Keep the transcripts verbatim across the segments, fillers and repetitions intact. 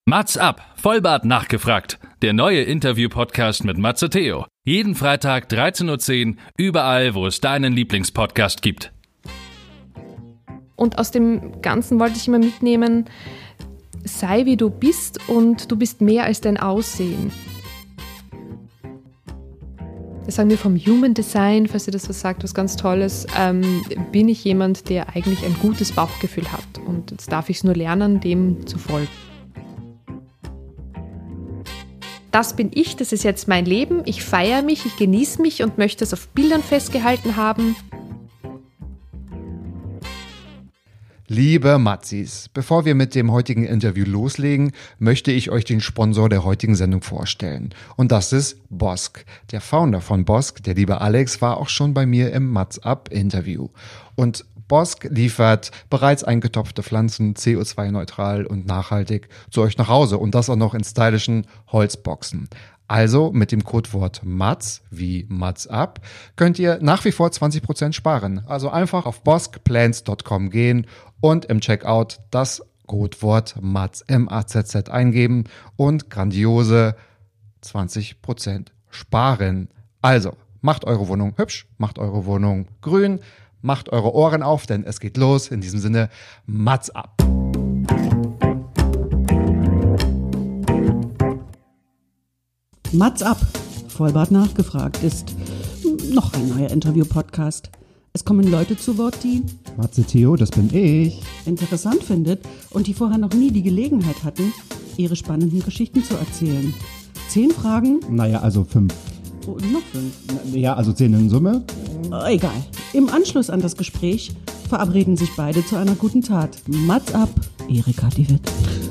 Mats ab, Vollbart nachgefragt. Der neue Interview-Podcast mit Matze Theo. Jeden Freitag dreizehn Uhr zehn, überall, wo es deinen Lieblingspodcast gibt. Und aus dem Ganzen wollte ich immer mitnehmen, sei wie du bist und du bist mehr als dein Aussehen. Das sagen wir vom Human Design, falls ihr das was sagt, was ganz Tolles, ähm, bin ich jemand, der eigentlich ein gutes Bauchgefühl hat. Und jetzt darf ich es nur lernen, dem zu folgen. Das bin ich, das ist jetzt mein Leben, ich feiere mich, ich genieße mich und möchte es auf Bildern festgehalten haben. Liebe Matzis, bevor wir mit dem heutigen Interview loslegen, möchte ich euch den Sponsor der heutigen Sendung vorstellen. Und das ist Bosk. Der Founder von Bosk, der liebe Alex, war auch schon bei mir im Mats ab Interview. Und Bosk liefert bereits eingetopfte Pflanzen C O zwei neutral und nachhaltig zu euch nach Hause und das auch noch in stylischen Holzboxen. Also mit dem Codewort Mats wie Mats ab könnt ihr nach wie vor zwanzig Prozent sparen. Also einfach auf boskplants Punkt com gehen und im Checkout das Codewort Mats M A Z Z eingeben und grandiose zwanzig Prozent sparen. Also macht eure Wohnung hübsch, macht eure Wohnung grün, macht eure Ohren auf, denn es geht los. In diesem Sinne, Mats ab. Mats ab, Vollbart nachgefragt, ist noch ein neuer Interview-Podcast. Es kommen Leute zu Wort, die Matze Theo, das bin ich. interessant findet und die vorher noch nie die Gelegenheit hatten, ihre spannenden Geschichten zu erzählen. Zehn Fragen? Naja, also fünf. Oh, noch fünf. Ja, also zehn in Summe. Oh, egal. Im Anschluss an das Gespräch verabreden sich beide zu einer guten Tat. Mats ab, Erika die Witt.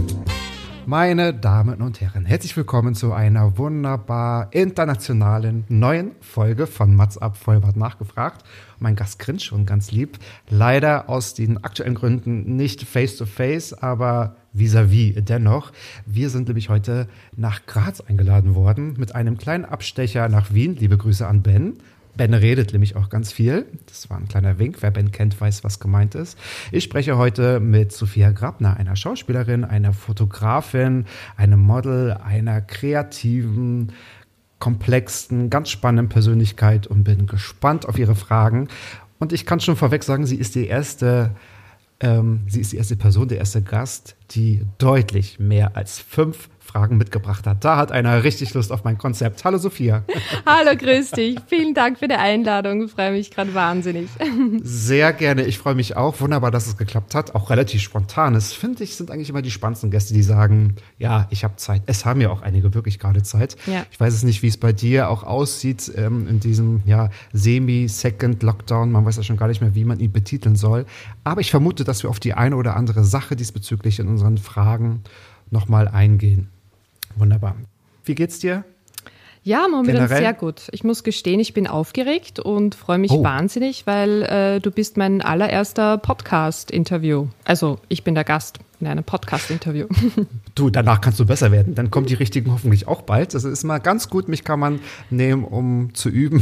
Meine Damen und Herren, herzlich willkommen zu einer wunderbar internationalen neuen Folge von Mats ab, Vollbart nachgefragt. Mein Gast grinst schon ganz lieb. Leider aus den aktuellen Gründen nicht face-to-face, aber vis-à-vis dennoch. Wir sind nämlich heute nach Graz eingeladen worden mit einem kleinen Abstecher nach Wien. Liebe Grüße an Ben. Ben redet nämlich auch ganz viel. Das war ein kleiner Wink. Wer Ben kennt, weiß, was gemeint ist. Ich spreche heute mit Sophia Grabner, einer Schauspielerin, einer Fotografin, einem Model, einer kreativen, komplexen, ganz spannenden Persönlichkeit und bin gespannt auf ihre Fragen. Und ich kann schon vorweg sagen, sie ist die erste, ähm, sie ist die erste Person, der erste Gast, die deutlich mehr als fünf Fragen mitgebracht hat. Da hat einer richtig Lust auf mein Konzept. Hallo Sophia. Hallo, grüß dich. Vielen Dank für die Einladung. Ich freue mich gerade wahnsinnig. Sehr gerne. Ich freue mich auch. Wunderbar, dass es geklappt hat. Auch relativ spontan. Das finde ich, sind eigentlich immer die spannendsten Gäste, die sagen, ja, ich habe Zeit. Es haben ja auch einige wirklich gerade Zeit. Ja. Ich weiß es nicht, wie es bei dir auch aussieht ähm, in diesem ja, Semi-Second-Lockdown. Man weiß ja schon gar nicht mehr, wie man ihn betiteln soll. Aber ich vermute, dass wir auf die eine oder andere Sache diesbezüglich in unseren Fragen nochmal eingehen. Wunderbar. Wie geht's dir? Ja, momentan Generell? sehr gut. Ich muss gestehen, ich bin aufgeregt und freue mich Oh. wahnsinnig, weil äh, du bist mein allererster Podcast-Interview. Also ich bin der Gast in einem Podcast-Interview. Du, danach kannst du besser werden. Dann kommen die richtigen hoffentlich auch bald. Das ist mal ganz gut. Mich kann man nehmen, um zu üben.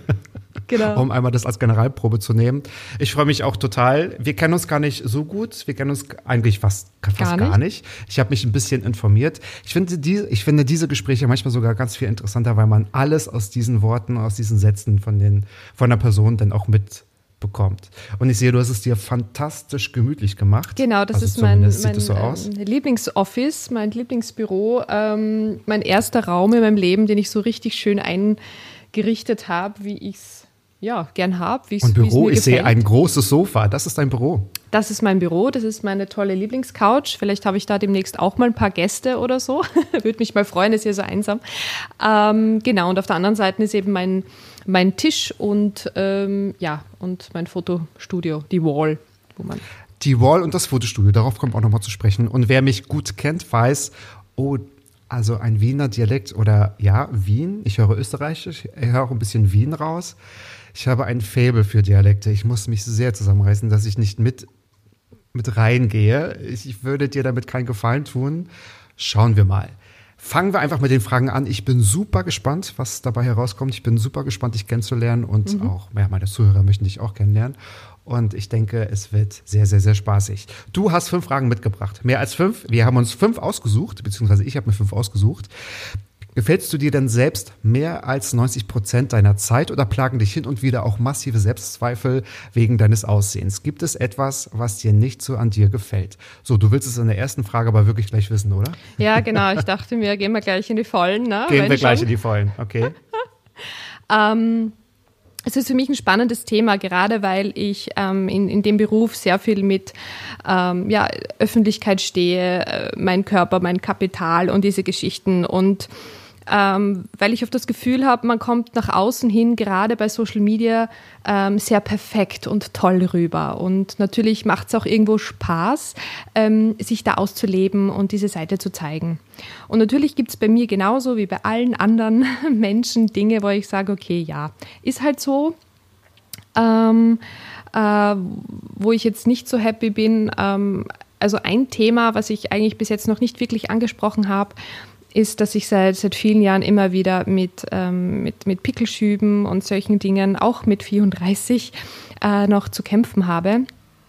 Genau. Um einmal das als Generalprobe zu nehmen. Ich freue mich auch total. Wir kennen uns gar nicht so gut. Wir kennen uns eigentlich fast, fast Gar gar, nicht? nicht. Ich habe mich ein bisschen informiert. Ich finde, die, ich finde diese Gespräche manchmal sogar ganz viel interessanter, weil man alles aus diesen Worten, aus diesen Sätzen von, den, von der Person dann auch mitbekommt. Und ich sehe, du hast es dir fantastisch gemütlich gemacht. Genau, das also ist mein, zumindest mein sieht es so aus. ähm, Lieblingsoffice, mein Lieblingsbüro, ähm, mein erster Raum in meinem Leben, den ich so richtig schön eingerichtet habe, wie ich es ja, gern habe. Und Büro, mir ich sehe gefällt. ein großes Sofa. Das ist dein Büro. Das ist mein Büro, das ist meine tolle Lieblingscouch. Vielleicht habe ich da demnächst auch mal ein paar Gäste oder so. Würde mich mal freuen, ist hier so einsam. Ähm, genau, und auf der anderen Seite ist eben mein, mein Tisch und, ähm, ja, und mein Fotostudio, die Wall, wo man Die Wall und das Fotostudio, darauf kommt auch nochmal zu sprechen. Und wer mich gut kennt, weiß, oh, also ein Wiener Dialekt oder ja, Wien. Ich höre Österreichisch, ich höre auch ein bisschen Wien raus. Ich habe ein Faible für Dialekte. Ich muss mich sehr zusammenreißen, dass ich nicht mit, mit reingehe. Ich würde dir damit keinen Gefallen tun. Schauen wir mal. Fangen wir einfach mit den Fragen an. Ich bin super gespannt, was dabei herauskommt. Ich bin super gespannt, dich kennenzulernen und mhm. auch, ja, meine Zuhörer möchten dich auch kennenlernen. Und ich denke, es wird sehr, sehr, sehr spaßig. Du hast fünf Fragen mitgebracht. Mehr als fünf. Wir haben uns fünf ausgesucht, beziehungsweise ich habe mir fünf ausgesucht. Gefällst du dir denn selbst mehr als neunzig Prozent deiner Zeit oder plagen dich hin und wieder auch massive Selbstzweifel wegen deines Aussehens? Gibt es etwas, was dir nicht so an dir gefällt? So, du willst es in der ersten Frage aber wirklich gleich wissen, oder? Ja, genau. Ich dachte mir, gehen wir gleich in die Vollen. Ne? Gehen Wenn wir gleich schon. in die Vollen, okay. ähm, es ist für mich ein spannendes Thema, gerade weil ich ähm, in, in dem Beruf sehr viel mit ähm, ja, Öffentlichkeit stehe, äh, mein Körper, mein Kapital und diese Geschichten und Ähm, weil ich oft das Gefühl habe, man kommt nach außen hin, gerade bei Social Media, ähm, sehr perfekt und toll rüber. Und natürlich macht es auch irgendwo Spaß, ähm, sich da auszuleben und diese Seite zu zeigen. Und natürlich gibt es bei mir genauso wie bei allen anderen Menschen Dinge, wo ich sage, okay, ja, ist halt so. Ähm, äh, wo ich jetzt nicht so happy bin. Ähm, also ein Thema, was ich eigentlich bis jetzt noch nicht wirklich angesprochen habe, ist, dass ich seit, seit vielen Jahren immer wieder mit, ähm, mit, mit Pickelschüben und solchen Dingen, auch mit vierunddreißig, äh, noch zu kämpfen habe.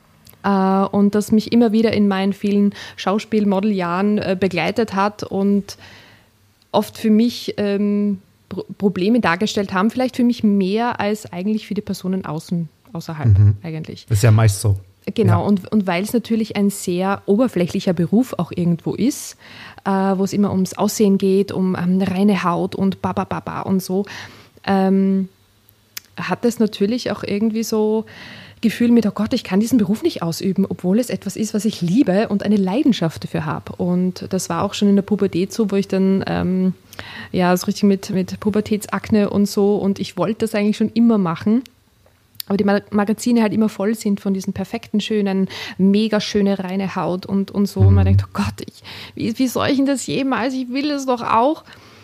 Äh, und das mich immer wieder in meinen vielen Schauspiel-Modeljahren äh, begleitet hat und oft für mich ähm, Pro- Probleme dargestellt haben, vielleicht für mich mehr als eigentlich für die Personen außen, außerhalb Mhm. eigentlich. Das ist ja meist so. Genau, Ja. und, und weil es natürlich ein sehr oberflächlicher Beruf auch irgendwo ist, äh, wo es immer ums Aussehen geht, um ähm, reine Haut und ba, ba, ba, ba und so, ähm, hat es natürlich auch irgendwie so Gefühl mit, oh Gott, ich kann diesen Beruf nicht ausüben, obwohl es etwas ist, was ich liebe und eine Leidenschaft dafür habe. Und das war auch schon in der Pubertät so, wo ich dann ähm, ja so richtig mit, mit Pubertätsakne und so, und ich wollte das eigentlich schon immer machen. Aber die Magazine halt immer voll sind von diesen perfekten, schönen, mega schöne, reine Haut und, und so. Mhm. Und man denkt, oh Gott, ich, wie, wie soll ich denn das jemals? Ich will es doch auch.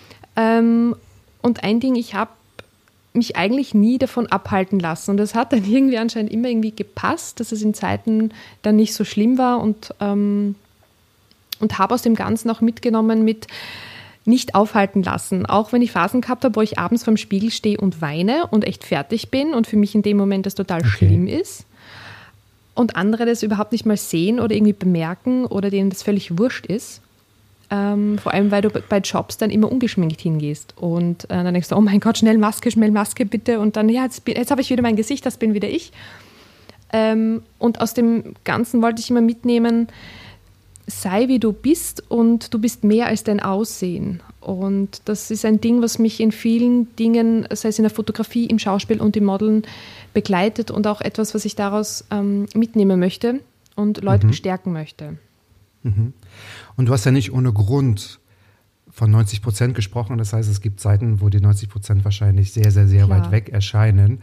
Ähm, und ein Ding, ich habe mich eigentlich nie davon abhalten lassen. Und das hat dann irgendwie anscheinend immer irgendwie gepasst, dass es in Zeiten dann nicht so schlimm war. Und, ähm, und habe aus dem Ganzen auch mitgenommen mit nicht aufhalten lassen. Auch wenn ich Phasen gehabt habe, wo ich abends vorm Spiegel stehe und weine und echt fertig bin und für mich in dem Moment das total Okay. schlimm ist. Und andere das überhaupt nicht mal sehen oder irgendwie bemerken oder denen das völlig wurscht ist. Ähm, vor allem, weil du bei Jobs dann immer ungeschminkt hingehst. Und äh, dann denkst du, oh mein Gott, schnell Maske, schnell Maske bitte. Und dann, ja, jetzt, bin- jetzt habe ich wieder mein Gesicht, das bin wieder ich. Ähm, und aus dem Ganzen wollte ich immer mitnehmen, sei wie du bist und du bist mehr als dein Aussehen. Und das ist ein Ding, was mich in vielen Dingen, sei es in der Fotografie, im Schauspiel und im Modeln, begleitet und auch etwas, was ich daraus ähm, mitnehmen möchte und Leute Mhm. bestärken möchte. Und du hast ja nicht ohne Grund von neunzig Prozent gesprochen. Das heißt, es gibt Zeiten, wo die neunzig Prozent wahrscheinlich sehr, sehr, sehr Klar. weit weg erscheinen.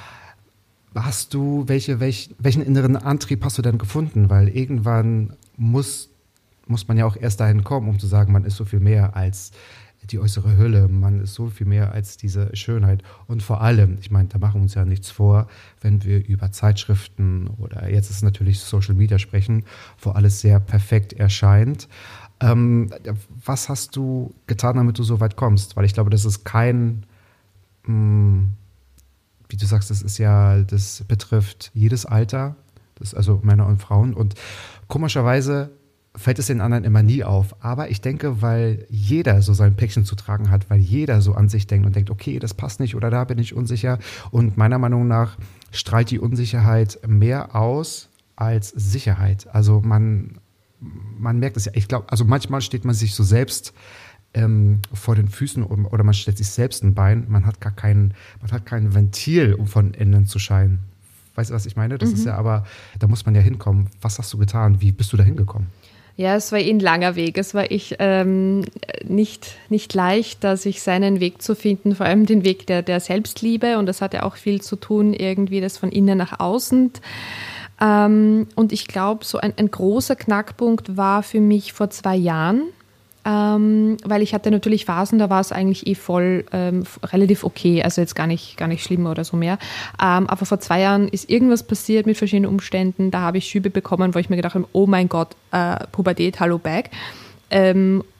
Hast du, welche, welch, welchen inneren Antrieb hast du denn gefunden? Weil irgendwann muss, muss man ja auch erst dahin kommen, um zu sagen, man ist so viel mehr als die äußere Hülle, man ist so viel mehr als diese Schönheit. Und vor allem, ich meine, da machen wir uns ja nichts vor, wenn wir über Zeitschriften oder jetzt ist natürlich Social Media sprechen, wo alles sehr perfekt erscheint. Ähm, was hast du getan, damit du so weit kommst? Weil ich glaube, das ist kein, mh, wie du sagst, das ist ja, das betrifft jedes Alter, das, also Männer und Frauen. Und komischerweise fällt es den anderen immer nie auf. Aber ich denke, weil jeder so sein Päckchen zu tragen hat, weil jeder so an sich denkt und denkt, okay, das passt nicht oder da bin ich unsicher. Und meiner Meinung nach strahlt die Unsicherheit mehr aus als Sicherheit. Also man, man merkt es ja, ich glaube, also manchmal steht man sich so selbst ähm, vor den Füßen um, oder man stellt sich selbst ein Bein. Man hat gar kein, man hat kein Ventil, um von innen zu scheinen. Weißt du, was ich meine? Das Mhm. ist ja aber, da muss man ja hinkommen. Was hast du getan? Wie bist du da hingekommen? Ja, es war eh ein langer Weg. Es war ich ähm, nicht, nicht leicht, da sich seinen Weg zu finden, vor allem den Weg der, der Selbstliebe. Und das hat ja auch viel zu tun, irgendwie das von innen nach außen. Ähm, und ich glaube, so ein, ein großer Knackpunkt war für mich vor zwei Jahren, ähm, weil ich hatte natürlich Phasen, da war es eigentlich eh voll ähm, relativ okay, also jetzt gar nicht, gar nicht schlimm oder so mehr. Ähm, aber vor zwei Jahren ist irgendwas passiert mit verschiedenen Umständen, da habe ich Schübe bekommen, wo ich mir gedacht habe, oh mein Gott, äh, Pubertät, hallo back. Ähm,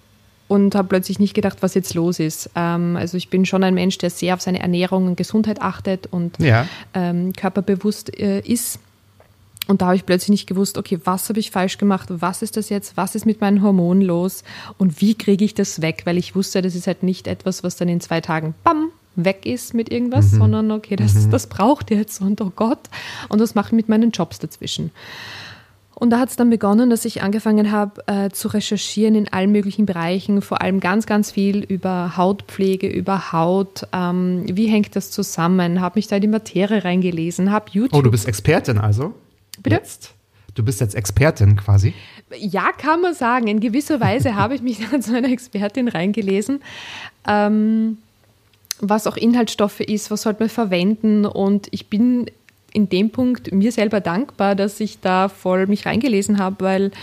und habe plötzlich nicht gedacht, was jetzt los ist. Ähm, also ich bin schon ein Mensch, der sehr auf seine Ernährung und Gesundheit achtet und Ja. ähm, körperbewusst äh, ist. Und da habe ich plötzlich nicht gewusst, okay, was habe ich falsch gemacht, was ist das jetzt, was ist mit meinen Hormonen los und wie kriege ich das weg, weil ich wusste, das ist halt nicht etwas, was dann in zwei Tagen, bam, weg ist mit irgendwas, mhm. sondern okay, das, mhm. das braucht jetzt und oh Gott, und was mache ich mit meinen Jobs dazwischen? Und da hat es dann begonnen, dass ich angefangen habe äh, zu recherchieren in allen möglichen Bereichen, vor allem ganz, ganz viel über Hautpflege, über Haut, ähm, wie hängt das zusammen, habe mich da in die Materie reingelesen, habe YouTube... Oh, du bist Expertin also? Bitte? Jetzt? Du bist jetzt Expertin quasi? Ja, kann man sagen. In gewisser Weise habe ich mich da zu einer Expertin reingelesen. Ähm, was auch Inhaltsstoffe ist, was sollte man verwenden. Und ich bin in dem Punkt mir selber dankbar, dass ich da voll mich reingelesen habe, weil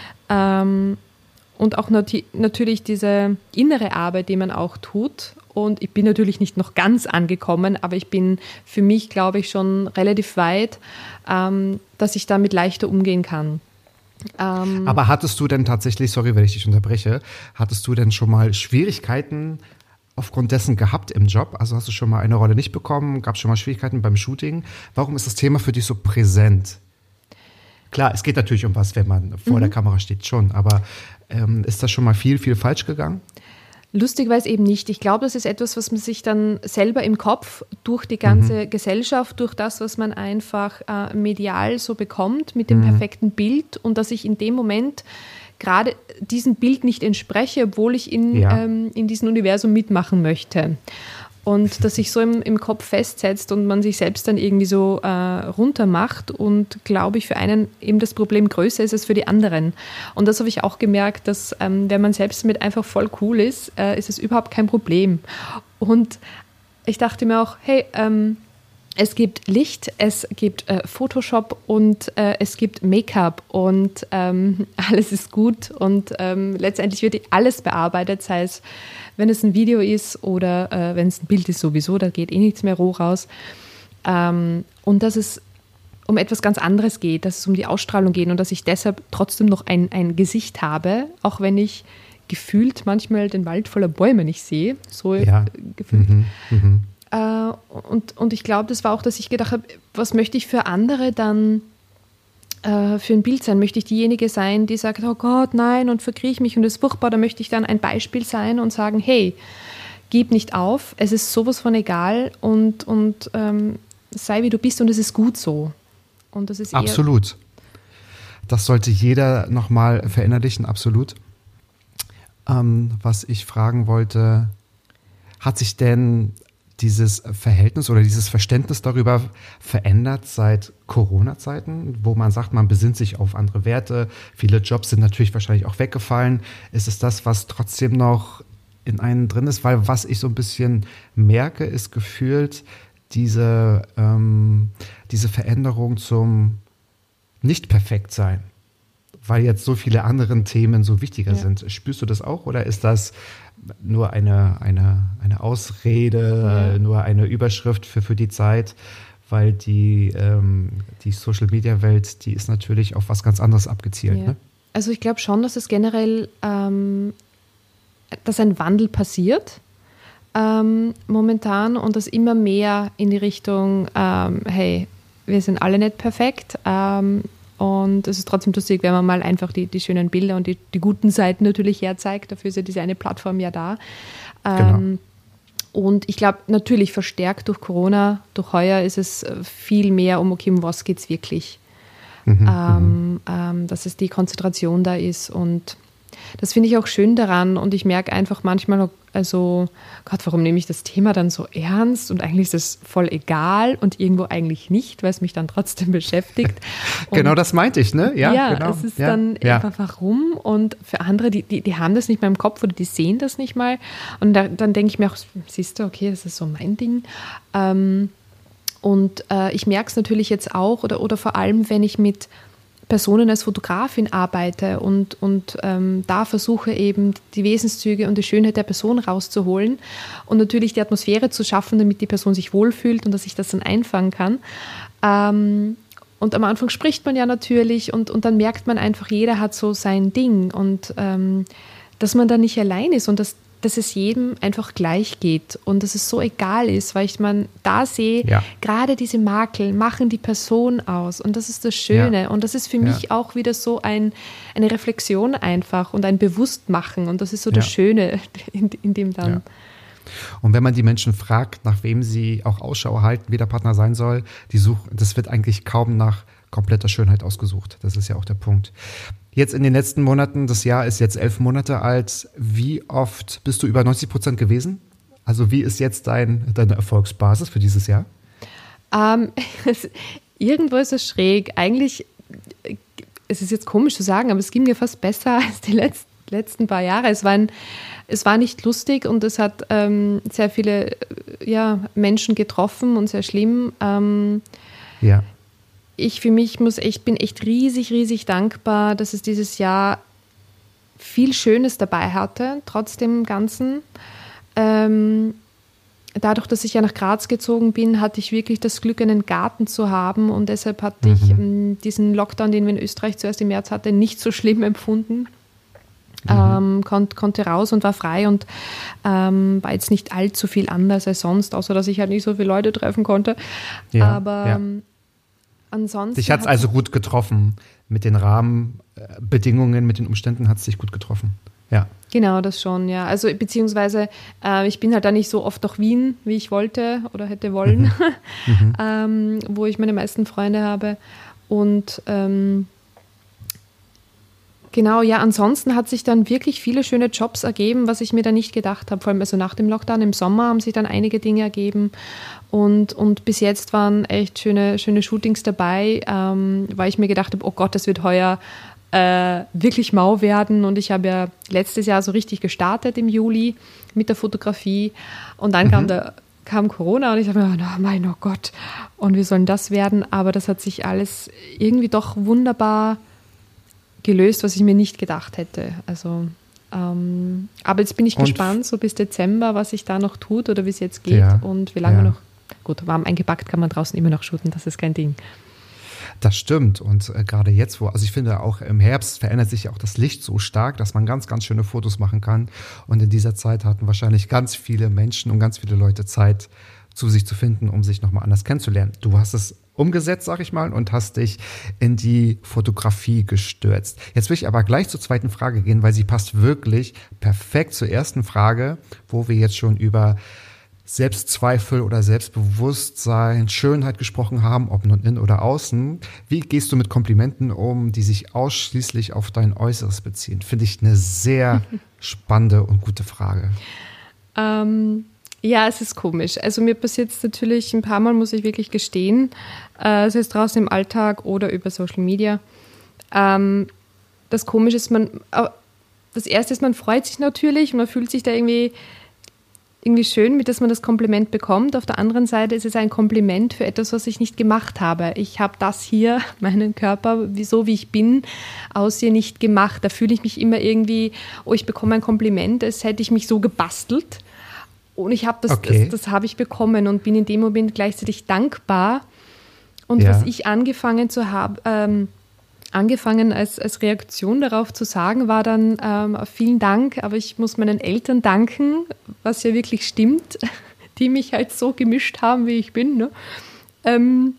ähm, und auch nat- natürlich diese innere Arbeit, die man auch tut. Und ich bin natürlich nicht noch ganz angekommen, aber ich bin für mich, glaube ich, schon relativ weit, ähm, dass ich damit leichter umgehen kann. Ähm, aber hattest du denn tatsächlich, sorry, wenn ich dich unterbreche, hattest du denn schon mal Schwierigkeiten aufgrund dessen gehabt im Job? Also hast du schon mal eine Rolle nicht bekommen? Gab es schon mal Schwierigkeiten beim Shooting? Warum ist das Thema für dich so präsent? Klar, es geht natürlich um was, wenn man vor mhm. der Kamera steht, schon. Aber ähm, ist da schon mal viel, viel falsch gegangen? Lustigerweise eben nicht. Ich glaube, das ist etwas, was man sich dann selber im Kopf durch die ganze mhm. Gesellschaft, durch das, was man einfach äh, medial so bekommt mit dem mhm. perfekten Bild und dass ich in dem Moment gerade diesem Bild nicht entspreche, obwohl ich in, ja. ähm, in diesem Universum mitmachen möchte. Und dass sich so im, im Kopf festsetzt und man sich selbst dann irgendwie so äh, runter macht und, glaube ich, für einen eben das Problem größer ist als für die anderen. Und das habe ich auch gemerkt, dass ähm, wenn man selbst damit einfach voll cool ist, äh, ist es überhaupt kein Problem. Und ich dachte mir auch, hey, ähm, es gibt Licht, es gibt äh, Photoshop und äh, es gibt Make-up und ähm, alles ist gut und ähm, letztendlich wird alles bearbeitet, sei es, wenn es ein Video ist oder äh, wenn es ein Bild ist sowieso, da geht eh nichts mehr roh raus. Ähm, und dass es um etwas ganz anderes geht, dass es um die Ausstrahlung geht und dass ich deshalb trotzdem noch ein, ein Gesicht habe, auch wenn ich gefühlt manchmal den Wald voller Bäume nicht sehe, so ja. gefühlt. Mhm, mhm. Äh, und, und ich glaube, das war auch, dass ich gedacht habe, was möchte ich für andere dann äh, für ein Bild sein? Möchte ich diejenige sein, die sagt, oh Gott, nein, und verkriech mich und das ist furchtbar, oder möchte ich dann ein Beispiel sein und sagen, hey, gib nicht auf, es ist sowas von egal und, und ähm, sei wie du bist und es ist gut so. Und das ist eher absolut. Das sollte jeder nochmal verinnerlichen, absolut. Ähm, was ich fragen wollte, hat sich denn dieses Verhältnis oder dieses Verständnis darüber verändert seit Corona-Zeiten, wo man sagt, man besinnt sich auf andere Werte, viele Jobs sind natürlich wahrscheinlich auch weggefallen. Ist es das, was trotzdem noch in einem drin ist? Weil was ich so ein bisschen merke, ist gefühlt diese, ähm, diese Veränderung zum Nicht-Perfekt-Sein, weil jetzt so viele andere Themen so wichtiger ja. sind. Spürst du das auch oder ist das nur eine, eine, eine Ausrede, ja. nur eine Überschrift für, für die Zeit? Weil die, ähm, die Social-Media-Welt, die ist natürlich auf was ganz anderes abgezielt. Ja. Ne? Also ich glaube schon, dass es generell, ähm, dass ein Wandel passiert ähm, momentan und dass immer mehr in die Richtung, ähm, hey, wir sind alle nicht perfekt, ähm, und es ist trotzdem lustig, wenn man mal einfach die, die schönen Bilder und die, die guten Seiten natürlich herzeigt. Dafür ist ja diese eine Plattform ja da. Genau. Ähm, und ich glaube, natürlich verstärkt durch Corona, durch heuer ist es viel mehr um, okay, um was geht es wirklich? Mhm, ähm, ähm, dass es die Konzentration da ist und das finde ich auch schön daran und ich merke einfach manchmal, also Gott, warum nehme ich das Thema dann so ernst und eigentlich ist es voll egal und irgendwo eigentlich nicht, weil es mich dann trotzdem beschäftigt. Und genau das meinte ich, ne? Ja, ja genau. es ist ja, dann ja. einfach warum und für andere, die, die, die haben das nicht mal im Kopf oder die sehen das nicht mal und da, dann denke ich mir auch, siehst du, okay, das ist so mein Ding. Ähm, und äh, ich merke es natürlich jetzt auch oder, oder vor allem, wenn ich mit Personen als Fotografin arbeite und, und ähm, da versuche eben die Wesenszüge und die Schönheit der Person rauszuholen und natürlich die Atmosphäre zu schaffen, damit die Person sich wohlfühlt und dass ich das dann einfangen kann. Ähm, und am Anfang spricht man ja natürlich und, und dann merkt man einfach, jeder hat so sein Ding und ähm, dass man da nicht allein ist und dass, dass es jedem einfach gleich geht und dass es so egal ist, weil ich man da sehe, Ja. gerade diese Makel machen die Person aus und das ist das Schöne Ja. und das ist für Ja. mich auch wieder so ein, eine Reflexion einfach und ein Bewusstmachen und das ist so das Ja. Schöne in, in dem dann. Ja. Und wenn man die Menschen fragt, nach wem sie auch Ausschau halten, wie der Partner sein soll, die suchen, das wird eigentlich kaum nach kompletter Schönheit ausgesucht. Das ist ja auch der Punkt. Jetzt in den letzten Monaten, das Jahr ist jetzt elf Monate alt. Wie oft bist du über neunzig Prozent gewesen? Also wie ist jetzt dein, deine Erfolgsbasis für dieses Jahr? Ähm, es, irgendwo ist es schräg. Eigentlich, äh, es ist jetzt komisch zu sagen, aber es ging mir fast besser als die letzten, letzten paar Jahre. Es war, ein, es war nicht lustig und es hat ähm, sehr viele äh, ja, Menschen getroffen und sehr schlimm. Ähm, Ja. ich für mich muss echt, bin echt riesig, riesig dankbar, dass es dieses Jahr viel Schönes dabei hatte, trotz dem Ganzen. Ähm, dadurch, dass ich ja nach Graz gezogen bin, hatte ich wirklich das Glück, einen Garten zu haben und deshalb hatte ich ähm, diesen Lockdown, den wir in Österreich zuerst im März hatten, nicht so schlimm empfunden. Ähm, kon- konnte raus und war frei und ähm, war jetzt nicht allzu viel anders als sonst, außer dass ich halt nicht so viele Leute treffen konnte. Ja, Aber ja. ähm, ansonsten. Dich hat es also gut getroffen. Mit den Rahmenbedingungen, mit den Umständen hat es dich gut getroffen. Ja. Genau, das schon, ja. Also beziehungsweise äh, ich bin halt da nicht so oft nach Wien, wie ich wollte oder hätte wollen, Mhm. ähm, wo ich meine meisten Freunde habe. Und ähm, genau, ja, ansonsten hat sich dann wirklich viele schöne Jobs ergeben, was ich mir da nicht gedacht habe. Vor allem also nach dem Lockdown im Sommer haben sich dann einige Dinge ergeben. Und, und bis jetzt waren echt schöne, schöne Shootings dabei, ähm, weil ich mir gedacht habe, oh Gott, das wird heuer äh, wirklich mau werden. Und ich habe ja letztes Jahr so richtig gestartet im Juli mit der Fotografie. Und dann mhm. kam, der, kam Corona und ich dachte mir, oh mein oh Gott, und wie soll denn das werden? Aber das hat sich alles irgendwie doch wunderbar gelöst, was ich mir nicht gedacht hätte. Also, ähm, aber jetzt bin ich und gespannt, so bis Dezember, was sich da noch tut oder wie es jetzt geht ja, und wie lange ja. noch. Gut, warm eingepackt kann man draußen immer noch shooten, das ist kein Ding. Das stimmt und äh, gerade jetzt, wo, also ich finde auch im Herbst verändert sich ja auch das Licht so stark, dass man ganz, ganz schöne Fotos machen kann und in dieser Zeit hatten wahrscheinlich ganz viele Menschen und ganz viele Leute Zeit, zu sich zu finden, um sich nochmal anders kennenzulernen. Du hast es umgesetzt, sag ich mal, und hast dich in die Fotografie gestürzt. Jetzt will ich aber gleich zur zweiten Frage gehen, weil sie passt wirklich perfekt zur ersten Frage, wo wir jetzt schon über Selbstzweifel oder Selbstbewusstsein, Schönheit gesprochen haben, ob nun innen oder außen. Wie gehst du mit Komplimenten um, die sich ausschließlich auf dein Äußeres beziehen? Finde ich eine sehr spannende und gute Frage. Ähm, ja, es ist komisch. Also mir passiert es natürlich ein paar Mal, muss ich wirklich gestehen, äh, sei es draußen im Alltag oder über Social Media. Ähm, das Komische ist, man, äh, das Erste ist, man freut sich natürlich und man fühlt sich da irgendwie irgendwie schön, mit dass man das Kompliment bekommt. Auf der anderen Seite ist es ein Kompliment für etwas, was ich nicht gemacht habe. Ich habe das hier, meinen Körper, so wie ich bin, aussehe, nicht gemacht. Da fühle ich mich immer irgendwie, oh, ich bekomme ein Kompliment, als hätte ich mich so gebastelt. Und ich habe das, okay. das, das habe ich bekommen und bin in dem Moment gleichzeitig dankbar. Und ja. was ich angefangen zu haben, ähm, angefangen als, als Reaktion darauf zu sagen, war dann ähm, vielen Dank, aber ich muss meinen Eltern danken, was ja wirklich stimmt, die mich halt so gemischt haben, wie ich bin. Ne? Ähm,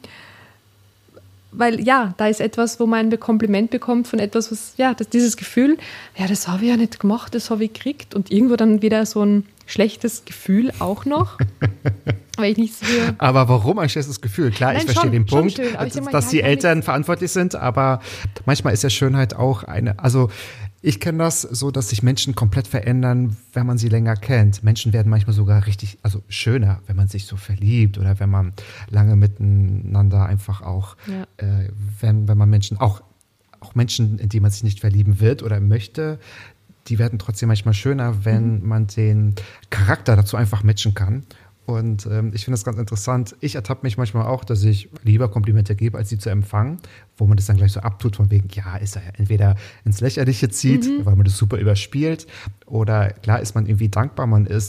weil ja, da ist etwas, wo man ein Kompliment bekommt von etwas, was, ja, das, dieses Gefühl, ja, das habe ich ja nicht gemacht, das habe ich gekriegt und irgendwo dann wieder so ein schlechtes Gefühl auch noch, weil ich nicht so... Aber warum ein schlechtes Gefühl? Klar, Nein, ich verstehe schon, den Punkt, schön, dass, denke, dass ja, die ich Eltern verantwortlich sind, aber manchmal ist ja Schönheit auch eine, also ich kenne das so, dass sich Menschen komplett verändern, wenn man sie länger kennt. Menschen werden manchmal sogar richtig, also schöner, wenn man sich so verliebt oder wenn man lange miteinander einfach auch, Ja. äh, wenn, wenn man Menschen, auch, auch Menschen, in die man sich nicht verlieben wird oder möchte, die werden trotzdem manchmal schöner, wenn mhm. man den Charakter dazu einfach matchen kann. Und ähm, ich finde das ganz interessant. Ich ertappe mich manchmal auch, dass ich lieber Komplimente gebe, als sie zu empfangen, wo man das dann gleich so abtut, von wegen, ja, ist er entweder ins Lächerliche zieht, mhm. weil man das super überspielt, oder klar ist man irgendwie dankbar, man ist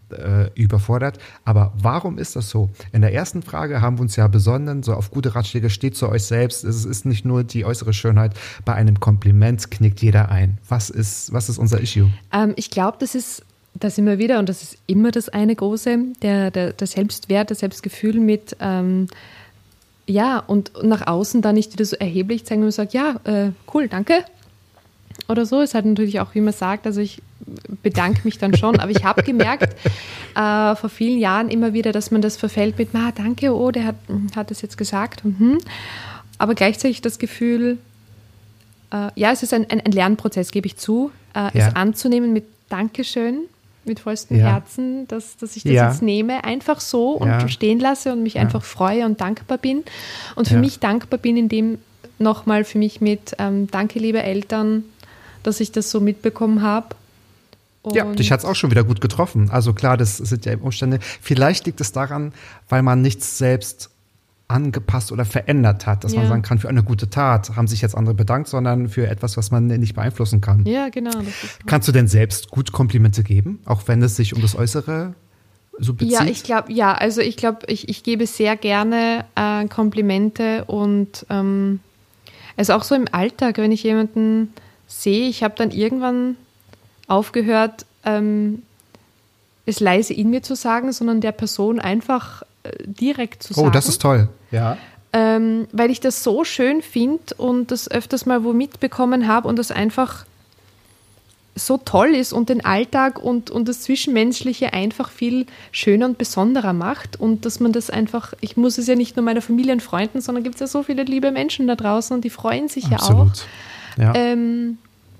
äh, überfordert. Aber warum ist das so? In der ersten Frage haben wir uns ja besonnen, so auf gute Ratschläge, steht zu euch selbst. Es ist nicht nur die äußere Schönheit. Bei einem Kompliment knickt jeder ein. Was ist, was ist unser Issue? Ähm, ich glaube, das ist, da sind wir wieder, und das ist immer das eine große, der, der, der Selbstwert, das Selbstgefühl mit, ähm, ja, und nach außen dann nicht wieder so erheblich zeigen und sagen, ja, äh, cool, danke. Oder so, ist halt natürlich auch, wie man sagt, also ich bedanke mich dann schon, aber ich habe gemerkt äh, vor vielen Jahren immer wieder, dass man das verfällt mit, ah, danke, oh, der hat, hat das jetzt gesagt. Mhm. Aber gleichzeitig das Gefühl, äh, ja, es ist ein, ein, ein Lernprozess, gebe ich zu, äh, Ja. es anzunehmen mit Dankeschön, mit vollstem Ja. Herzen, dass, dass ich das Ja. jetzt nehme, einfach so und Ja. stehen lasse und mich Ja. einfach freue und dankbar bin. Und für Ja. mich dankbar bin, indem nochmal für mich mit ähm, danke, liebe Eltern, dass ich das so mitbekommen habe. Ja, dich hat es auch schon wieder gut getroffen. Also klar, das sind ja Umstände. Vielleicht liegt es daran, weil man nichts selbst angepasst oder verändert hat, dass Ja. man sagen kann, für eine gute Tat haben sich jetzt andere bedankt, sondern für etwas, was man nicht beeinflussen kann. Ja, genau. Das ist Kannst du denn selbst gut Komplimente geben, auch wenn es sich um das Äußere so bezieht? Ja, ich glaube, ja, also ich glaube, ich, ich gebe sehr gerne äh, Komplimente und ähm, also auch so im Alltag, wenn ich jemanden sehe, ich habe dann irgendwann aufgehört, ähm, es leise in mir zu sagen, sondern der Person einfach äh, direkt zu sagen. Oh, das ist toll. Ja. Ähm, weil ich das so schön finde und das öfters mal wo mitbekommen habe und das einfach so toll ist und den Alltag und, und das Zwischenmenschliche einfach viel schöner und besonderer macht und dass man das einfach, ich muss es ja nicht nur meiner Familie und Freunden, sondern gibt es ja so viele liebe Menschen da draußen und die freuen sich ja auch. Absolut. Ja. Ähm,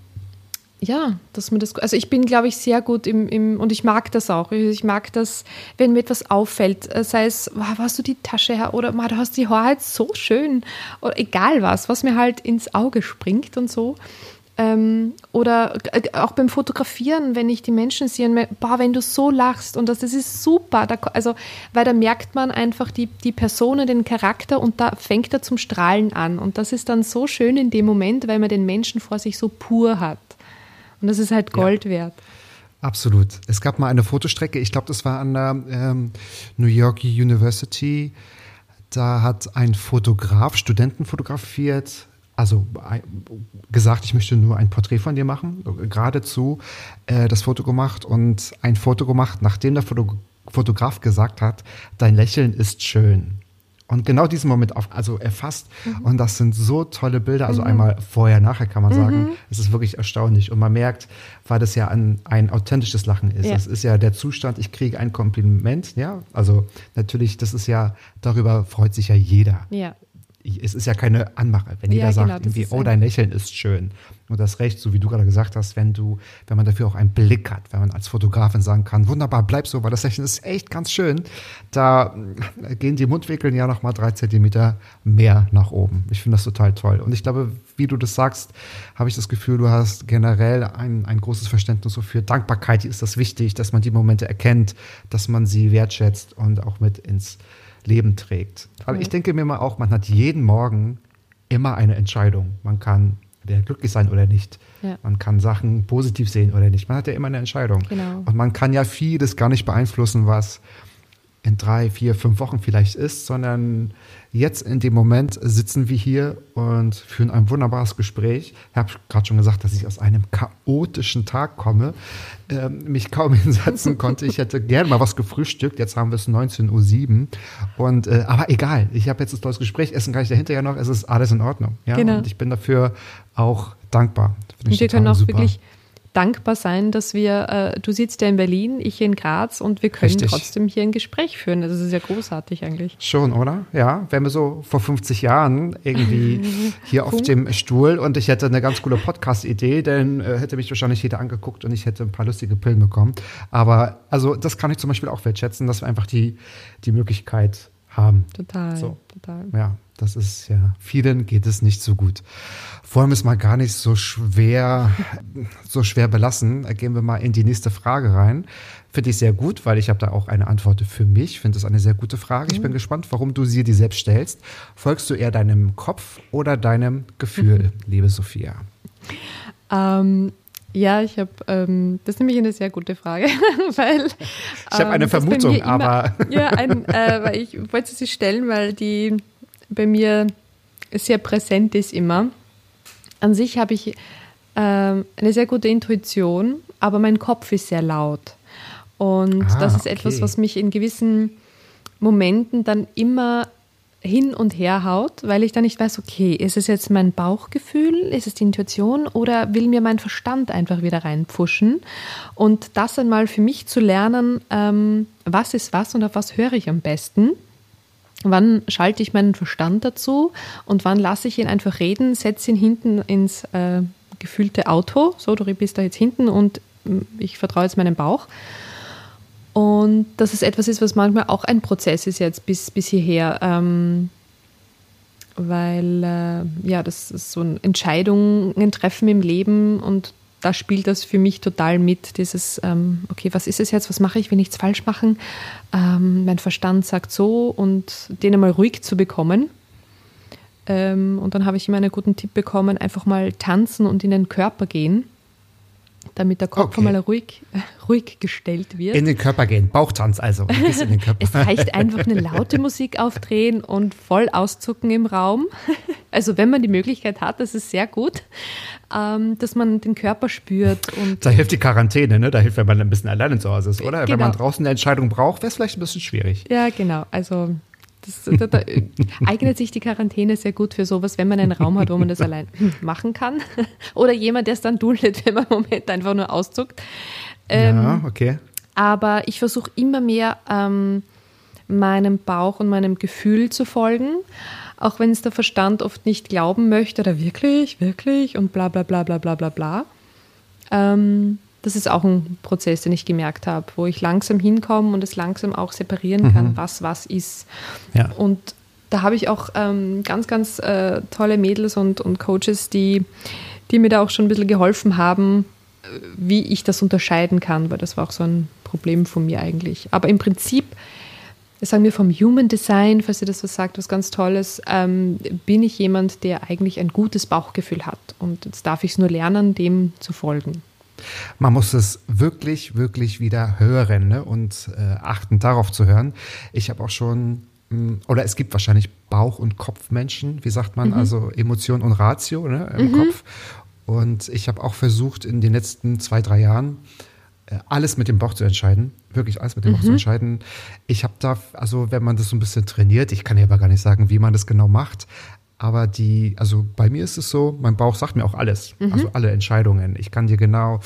ja, dass man das, also ich bin, glaube ich, sehr gut im, im, und ich mag das auch. Ich mag das, wenn mir etwas auffällt, sei es, wow, hast du die Tasche her oder wow, du hast die Haare halt so schön oder egal was, was mir halt ins Auge springt und so. Ähm, oder auch beim Fotografieren, wenn ich die Menschen sehe und mir, boah, wenn du so lachst und das, das ist super, da, also, weil da merkt man einfach die, die Person, den Charakter und da fängt er zum Strahlen an und das ist dann so schön in dem Moment, weil man den Menschen vor sich so pur hat und das ist halt Gold Ja. wert. Absolut. Es gab mal eine Fotostrecke, ich glaube, das war an der ähm, New York University, da hat ein Fotograf Studenten fotografiert, also ein, gesagt, ich möchte nur ein Porträt von dir machen, geradezu äh, das Foto gemacht und ein Foto gemacht, nachdem der Foto, Fotograf gesagt hat, dein Lächeln ist schön. Und genau diesen Moment auf, also erfasst. Mhm. Und das sind so tolle Bilder. Also mhm. einmal vorher, nachher kann man mhm. sagen. Es ist wirklich erstaunlich. Und man merkt, weil das ja ein, ein authentisches Lachen ist. Es ja. ist ja der Zustand, ich kriege ein Kompliment. Ja, also natürlich, das ist ja, darüber freut sich ja jeder. Ja. Es ist ja keine Anmache, wenn jeder ja, sagt, genau, irgendwie, oh, dein Lächeln ist schön. Und das Recht, so wie du gerade gesagt hast, wenn du, wenn man dafür auch einen Blick hat, wenn man als Fotografin sagen kann, wunderbar, bleib so, weil das Lächeln ist echt ganz schön, da gehen die Mundwinkel ja nochmal drei Zentimeter mehr nach oben. Ich finde das total toll. Und ich glaube, wie du das sagst, habe ich das Gefühl, du hast generell ein, ein großes Verständnis so für Dankbarkeit. Ist das wichtig, dass man die Momente erkennt, dass man sie wertschätzt und auch mit ins Leben trägt. Aber ich denke mir mal auch, man hat jeden Morgen immer eine Entscheidung. Man kann glücklich sein oder nicht. Ja. Man kann Sachen positiv sehen oder nicht. Man hat ja immer eine Entscheidung. Genau. Und man kann ja vieles gar nicht beeinflussen, was in drei, vier, fünf Wochen vielleicht ist, sondern jetzt in dem Moment sitzen wir hier und führen ein wunderbares Gespräch. Ich habe gerade schon gesagt, dass ich aus einem chaotischen Tag komme, ähm, mich kaum hinsetzen konnte. Ich hätte gerne mal was gefrühstückt. Jetzt haben wir es neunzehn Uhr sieben. Und, äh, aber egal, ich habe jetzt ein tolles Gespräch. Essen kann ich dahinter ja noch. Es ist alles in Ordnung. Ja? Genau. Und ich bin dafür auch dankbar. Und wir können auch super. wirklich dankbar sein, dass wir, äh, du sitzt ja in Berlin, ich in Graz und wir können Richtig. trotzdem hier ein Gespräch führen. Das ist ja großartig eigentlich. Schon, oder? Ja, wenn wir so vor fünfzig Jahren irgendwie hier auf dem Stuhl und ich hätte eine ganz coole Podcast-Idee, dann äh, hätte mich wahrscheinlich jeder angeguckt und ich hätte ein paar lustige Pillen bekommen. Aber also das kann ich zum Beispiel auch wertschätzen, dass wir einfach die, die Möglichkeit haben. Total, so. total. Ja, das ist ja, vielen geht es nicht so gut. Wollen wir es mal gar nicht so schwer, so schwer belassen. Gehen wir mal in die nächste Frage rein. Finde ich sehr gut, weil ich habe da auch eine Antwort für mich. Finde es eine sehr gute Frage. Ich bin gespannt, warum du sie dir selbst stellst. Folgst du eher deinem Kopf oder deinem Gefühl, liebe Sophia? Ähm, Ja, ich habe, ähm, das ist nämlich eine sehr gute Frage, weil ich habe eine ähm, Vermutung, immer, aber ja, ein, äh, weil ich wollte sie stellen, weil die bei mir sehr präsent ist immer. An sich habe ich ähm, eine sehr gute Intuition, aber mein Kopf ist sehr laut und ah, das ist okay. etwas, was mich in gewissen Momenten dann immer hin und her haut, weil ich dann nicht weiß, okay, ist es jetzt mein Bauchgefühl, ist es die Intuition oder will mir mein Verstand einfach wieder reinpfuschen? Und das einmal für mich zu lernen, ähm, was ist was und auf was höre ich am besten? Wann schalte ich meinen Verstand dazu und wann lasse ich ihn einfach reden, setze ihn hinten ins äh, gefühlte Auto, so, du bist da jetzt hinten und ich vertraue jetzt meinem Bauch. Und dass es etwas ist, was manchmal auch ein Prozess ist jetzt bis, bis hierher, ähm, weil äh, ja, das ist so ein Entscheidungen treffen im Leben und da spielt das für mich total mit, dieses, ähm, okay, was ist es jetzt, was mache ich, will nichts falsch machen, ähm, mein Verstand sagt so und den einmal ruhig zu bekommen. Ähm, und dann habe ich immer einen guten Tipp bekommen, einfach mal tanzen und in den Körper gehen, damit der Kopf okay. mal ruhig, äh, ruhig gestellt wird. In den Körper gehen, Bauchtanz also. In den Körper. Es reicht einfach eine laute Musik aufdrehen und voll auszucken im Raum. Also wenn man die Möglichkeit hat, das ist sehr gut, ähm, dass man den Körper spürt. Und da hilft die Quarantäne, ne? Da hilft, wenn man ein bisschen alleine zu Hause ist, oder? Genau. Wenn man draußen eine Entscheidung braucht, wäre es vielleicht ein bisschen schwierig. Ja, genau. Also das, da, da eignet sich die Quarantäne sehr gut für sowas, wenn man einen Raum hat, wo man das allein machen kann. Oder jemand, der es dann duldet, wenn man im Moment einfach nur auszuckt. Ähm, ja, okay. Aber ich versuche immer mehr ähm, meinem Bauch und meinem Gefühl zu folgen, auch wenn es der Verstand oft nicht glauben möchte oder wirklich, wirklich und bla bla bla bla bla bla bla. Ähm, das ist auch ein Prozess, den ich gemerkt habe, wo ich langsam hinkomme und es langsam auch separieren kann, mhm. was was ist. Ja. Und da habe ich auch ähm, ganz, ganz äh, tolle Mädels und, und Coaches, die, die mir da auch schon ein bisschen geholfen haben, wie ich das unterscheiden kann, weil das war auch so ein Problem von mir eigentlich. Aber im Prinzip, sagen wir vom Human Design, falls ihr das was sagt, was ganz Tolles, ähm, bin ich jemand, der eigentlich ein gutes Bauchgefühl hat. Und jetzt darf ich es nur lernen, dem zu folgen. Man muss es wirklich, wirklich wieder hören, ne? Und äh, achten, darauf zu hören. Ich habe auch schon, mh, oder es gibt wahrscheinlich Bauch- und Kopfmenschen, wie sagt man, mhm. also Emotion und Ratio, ne, im mhm. Kopf. Und ich habe auch versucht, in den letzten zwei, drei Jahren äh, alles mit dem Bauch zu entscheiden. Wirklich alles mit dem mhm. Bauch zu entscheiden. Ich habe da, also wenn man das so ein bisschen trainiert, ich kann ja aber gar nicht sagen, wie man das genau macht, aber die, also bei mir ist es so, mein Bauch sagt mir auch alles, mhm. also alle Entscheidungen. Ich kann dir genau,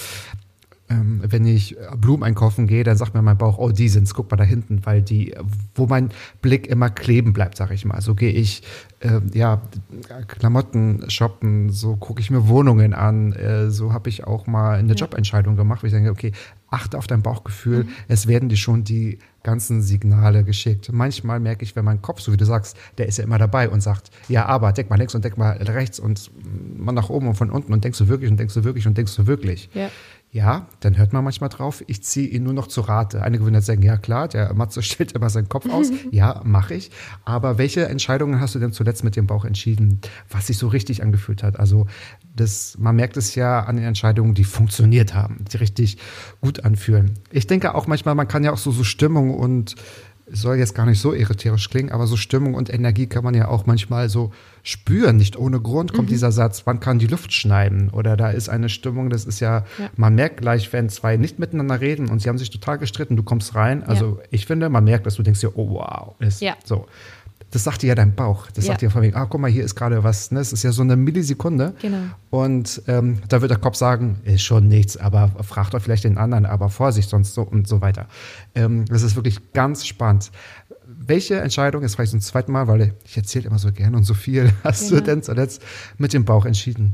ähm, wenn ich Blumen einkaufen gehe, dann sagt mir mein Bauch, oh, die sind's, guck mal da hinten, weil die, wo mein Blick immer kleben bleibt, sag ich mal. Also gehe ich, äh, ja, Klamotten shoppen, so gucke ich mir Wohnungen an, äh, so habe ich auch mal eine ja. Jobentscheidung gemacht, wo ich denke, okay, achte auf dein Bauchgefühl, mhm. es werden dir schon die ganzen Signale geschickt. Manchmal merke ich, wenn mein Kopf, so wie du sagst, der ist ja immer dabei und sagt, ja, aber denk mal links und denk mal rechts und mal nach oben und von unten und denkst du wirklich und denkst du wirklich und denkst du wirklich. Ja. Ja, dann hört man manchmal drauf, ich ziehe ihn nur noch zu Rate. Einige würden jetzt sagen, ja klar, der Matze stellt immer seinen Kopf aus. Ja, mache ich. Aber welche Entscheidungen hast du denn zuletzt mit dem Bauch entschieden, was sich so richtig angefühlt hat? Also das, man merkt es ja an den Entscheidungen, die funktioniert haben, die richtig gut anfühlen. Ich denke auch manchmal, man kann ja auch so, so Stimmung und soll jetzt gar nicht so esoterisch klingen, aber so Stimmung und Energie kann man ja auch manchmal so spüren. Nicht ohne Grund kommt mhm. dieser Satz, man kann die Luft schneiden. Oder da ist eine Stimmung, das ist ja, ja, man merkt gleich, wenn zwei nicht miteinander reden und sie haben sich total gestritten, du kommst rein. Also ja. ich finde, man merkt, dass du denkst dir, oh wow, ist ja. so. Das sagt dir ja dein Bauch. Das ja. sagt dir von wegen, ah, guck mal, hier ist gerade was. Ne? Es ist ja so eine Millisekunde. Genau. Und ähm, da wird der Kopf sagen, ist schon nichts, aber frag doch vielleicht den anderen, aber Vorsicht, sonst so und so weiter. Ähm, das ist wirklich ganz spannend. Welche Entscheidung, jetzt vielleicht zum zweiten Mal, weil ich erzähle immer so gern und so viel, hast genau. du denn zuletzt mit dem Bauch entschieden?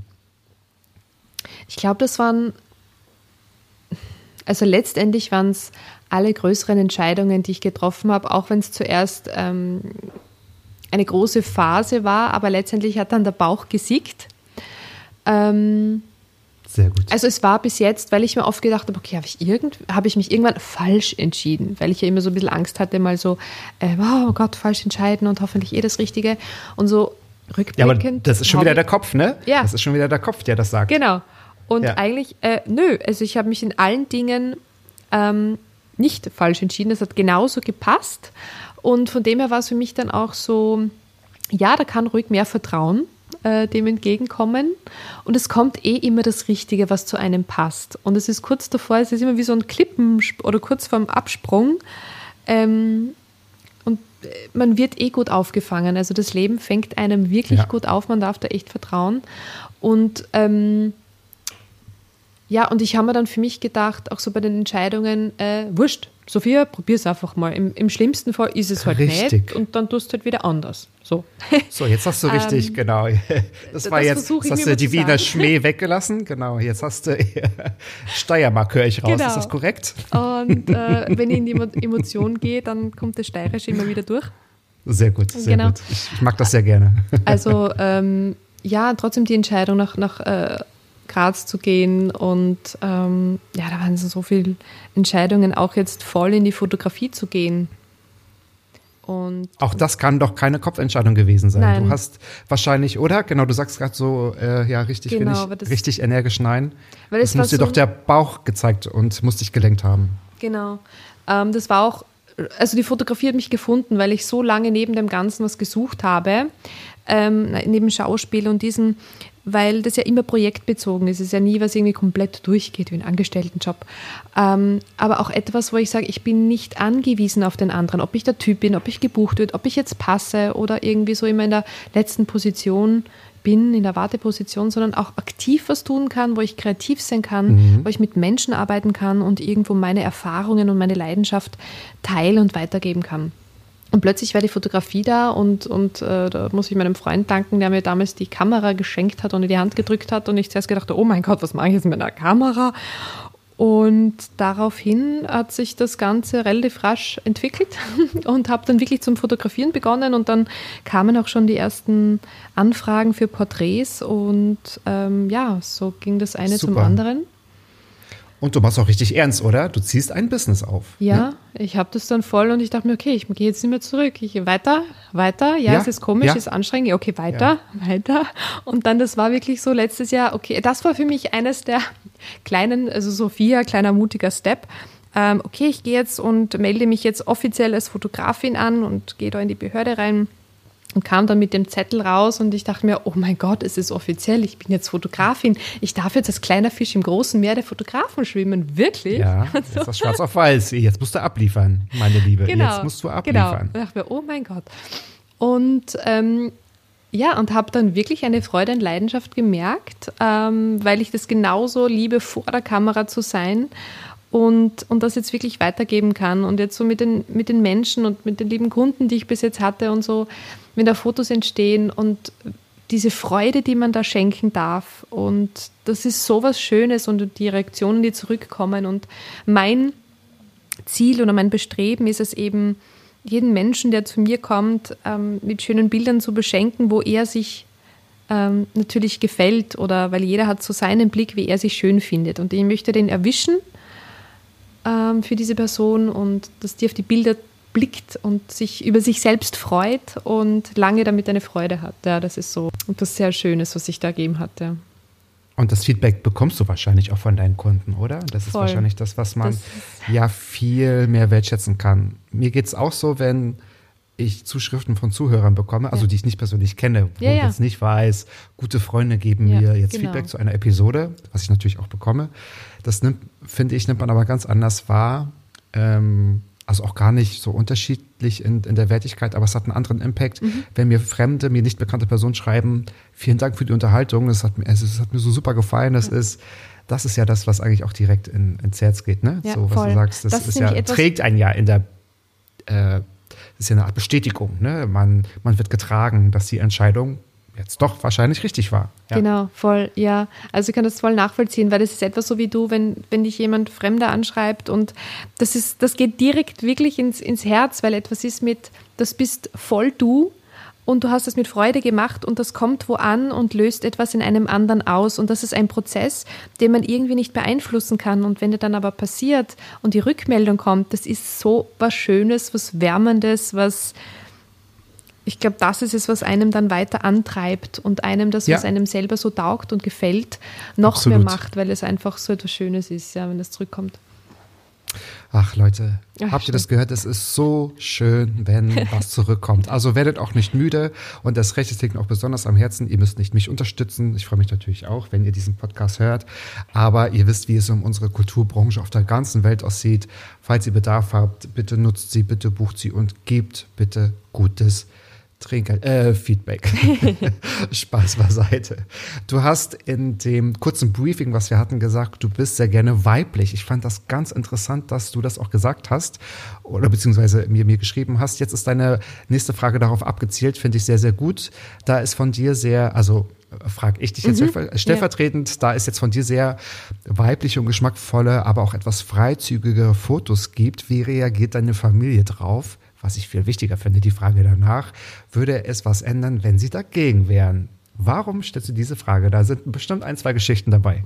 Ich glaube, das waren, also letztendlich waren es alle größeren Entscheidungen, die ich getroffen habe, auch wenn es zuerst ähm, eine große Phase war, aber letztendlich hat dann der Bauch gesiegt. Ähm, Sehr gut. Also es war bis jetzt, weil ich mir oft gedacht habe, okay, habe ich, irgend, hab ich mich irgendwann falsch entschieden, weil ich ja immer so ein bisschen Angst hatte, mal so, äh, oh Gott, falsch entscheiden und hoffentlich eh das Richtige und so rückblickend. Ja, aber das ist schon wieder der Kopf, ne? Ja. Das ist schon wieder der Kopf, der das sagt. Genau. Und Ja. eigentlich, äh, nö, also ich habe mich in allen Dingen ähm, nicht falsch entschieden. Es hat genauso gepasst. Und von dem her war es für mich dann auch so, ja, da kann ruhig mehr Vertrauen äh, dem entgegenkommen. Und es kommt eh immer das Richtige, was zu einem passt. Und es ist kurz davor, es ist immer wie so ein Klippen oder kurz vorm Absprung. Ähm, und man wird eh gut aufgefangen. Also das Leben fängt einem wirklich Ja. gut auf. Man darf da echt vertrauen. Und ähm, ja, und ich habe mir dann für mich gedacht, auch so bei den Entscheidungen, äh, wurscht, Sophia, probier's einfach mal. Im, Im schlimmsten Fall ist es halt Richtig. nicht und dann tust du halt wieder anders. So. So, jetzt hast du richtig, Ähm, genau. Das war das jetzt, versuch ich jetzt hast mir du die immer zu Wiener sagen. Schmäh weggelassen. Genau, jetzt hast du Steiermark, höre ich raus. Genau. Ist das korrekt? Und äh, wenn ich in die Emo- Emotion gehe, dann kommt das Steirische immer wieder durch. Sehr gut, sehr Genau. gut. Ich, ich mag das sehr gerne. Also ähm, ja, trotzdem die Entscheidung nach, nach äh, Graz zu gehen und ähm, ja, da waren so viele Entscheidungen, auch jetzt voll in die Fotografie zu gehen. Und Auch das kann doch keine Kopfentscheidung gewesen sein. Nein. Du hast wahrscheinlich, oder? Genau, du sagst gerade so, äh, ja, richtig, Genau, will aber ich, das- richtig energisch nein. Weil Das es war muss dir so- doch der Bauch gezeigt und muss dich gelenkt haben. Genau. Ähm, das war auch, also die Fotografie hat mich gefunden, weil ich so lange neben dem Ganzen was gesucht habe, ähm, neben Schauspiel und diesen, weil das ja immer projektbezogen ist. Es ist ja nie, was irgendwie komplett durchgeht, wie ein Angestelltenjob. Ähm, aber auch etwas, wo ich sage, ich bin nicht angewiesen auf den anderen, ob ich der Typ bin, ob ich gebucht wird, ob ich jetzt passe oder irgendwie so immer in der letzten Position bin, in der Warteposition, sondern auch aktiv was tun kann, wo ich kreativ sein kann, Mhm. wo ich mit Menschen arbeiten kann und irgendwo meine Erfahrungen und meine Leidenschaft teilen und weitergeben kann. Und plötzlich war die Fotografie da und, und äh, da muss ich meinem Freund danken, der mir damals die Kamera geschenkt hat und in die Hand gedrückt hat und ich zuerst gedacht, oh mein Gott, was mache ich jetzt mit einer Kamera? Und daraufhin hat sich das Ganze relativ rasch entwickelt und habe dann wirklich zum Fotografieren begonnen und dann kamen auch schon die ersten Anfragen für Porträts und ähm, ja, so ging das eine zum Super. anderen. Und du machst auch richtig ernst, oder? Du ziehst ein Business auf. Ja, ich habe das dann voll und ich dachte mir, okay, ich gehe jetzt nicht mehr zurück. Ich gehe weiter, weiter. Ja, Ja, es ist komisch, ja. es ist anstrengend. Ja, okay, weiter, weiter. Und dann, das war wirklich so letztes Jahr, okay, das war für mich eines der kleinen, also Sophia, kleiner mutiger Step. Ähm, okay, ich gehe jetzt und melde mich jetzt offiziell als Fotografin an und gehe da in die Behörde rein. Und kam dann mit dem Zettel raus und ich dachte mir, oh mein Gott, es ist offiziell, ich bin jetzt Fotografin. Ich darf jetzt als kleiner Fisch im großen Meer der Fotografen schwimmen. Wirklich? Ja, jetzt ist das schwarz auf weiß. Jetzt musst du abliefern, meine Liebe. Jetzt musst du abliefern. Genau. Da dachte ich mir, oh mein Gott. Und ähm, ja, und habe dann wirklich eine Freude und Leidenschaft gemerkt, ähm, weil ich das genauso liebe, vor der Kamera zu sein und, und das jetzt wirklich weitergeben kann. Und jetzt so mit den, mit den Menschen und mit den lieben Kunden, die ich bis jetzt hatte und so, wenn da Fotos entstehen und diese Freude, die man da schenken darf. Und das ist so was Schönes und die Reaktionen, die zurückkommen. Und mein Ziel oder mein Bestreben ist es eben, jeden Menschen, der zu mir kommt, ähm, mit schönen Bildern zu beschenken, wo er sich ähm, natürlich gefällt oder weil jeder hat so seinen Blick, wie er sich schön findet. Und ich möchte den erwischen ähm, für diese Person und dass die auf die Bilder blickt und sich über sich selbst freut und lange damit eine Freude hat. Ja, das ist so etwas sehr Schönes, was sich da ergeben hat. Ja. Und das Feedback bekommst du wahrscheinlich auch von deinen Kunden, oder? Das ist Voll. wahrscheinlich das, was man Das ja viel mehr wertschätzen kann. Mir geht es auch so, wenn ich Zuschriften von Zuhörern bekomme, also Ja. die ich nicht persönlich kenne, wo Ja, ich ja. jetzt nicht weiß, gute Freunde geben Ja, mir jetzt genau. Feedback zu einer Episode, was ich natürlich auch bekomme. Das nimmt, finde ich, nimmt man aber ganz anders wahr. Ähm, also auch gar nicht so unterschiedlich in, in der Wertigkeit, aber es hat einen anderen Impact, Mhm. wenn mir fremde, mir nicht bekannte Personen schreiben, vielen Dank für die Unterhaltung, es hat, mir- es, es hat mir so super gefallen, das ist, das ist ja das, was eigentlich auch direkt in, ins Herz geht, ne? Ja, so, was voll. du sagst, das, Das ist ist ja, nämlich etwas- trägt einen ja in der, äh, das ist ja eine Art Bestätigung, ne? Man, man wird getragen, dass die Entscheidung jetzt doch wahrscheinlich richtig war. Ja. Genau, voll, ja. Also ich kann das voll nachvollziehen, weil das ist etwas so wie du, wenn, wenn dich jemand Fremder anschreibt und das ist, das geht direkt wirklich ins, ins Herz, weil etwas ist mit, das bist voll du und du hast es mit Freude gemacht und das kommt wo an und löst etwas in einem anderen aus und das ist ein Prozess, den man irgendwie nicht beeinflussen kann und wenn der dann aber passiert und die Rückmeldung kommt, das ist so was Schönes, was Wärmendes, was ich glaube, das ist es, was einem dann weiter antreibt und einem das, Ja. was einem selber so taugt und gefällt, noch Absolut. mehr macht, weil es einfach so etwas Schönes ist, ja, wenn das zurückkommt. Ach Leute, Ach, habt ihr das stimmt. gehört? Es ist so schön, wenn was zurückkommt. Also werdet auch nicht müde und das Recht, es liegt mir auch besonders am Herzen. Ihr müsst nicht mich unterstützen. Ich freue mich natürlich auch, wenn ihr diesen Podcast hört. Aber ihr wisst, wie es um unsere Kulturbranche auf der ganzen Welt aussieht. Falls ihr Bedarf habt, bitte nutzt sie, bitte bucht sie und gebt bitte gutes Trinkgeld, äh, Feedback. Spaß beiseite. Du hast in dem kurzen Briefing, was wir hatten, gesagt, du bist sehr gerne weiblich. Ich fand das ganz interessant, dass du das auch gesagt hast oder beziehungsweise mir, mir geschrieben hast. Jetzt ist deine nächste Frage darauf abgezielt, finde ich sehr, sehr gut. Da ist von dir sehr, also frage ich dich jetzt Mhm. stellver- stellvertretend, da ist jetzt von dir sehr weibliche und geschmackvolle, aber auch etwas freizügige Fotos gibt. Wie reagiert deine Familie drauf? Was ich viel wichtiger finde, die Frage danach, würde es was ändern, wenn sie dagegen wären? Warum stellst du diese Frage? Da sind bestimmt ein, zwei Geschichten dabei.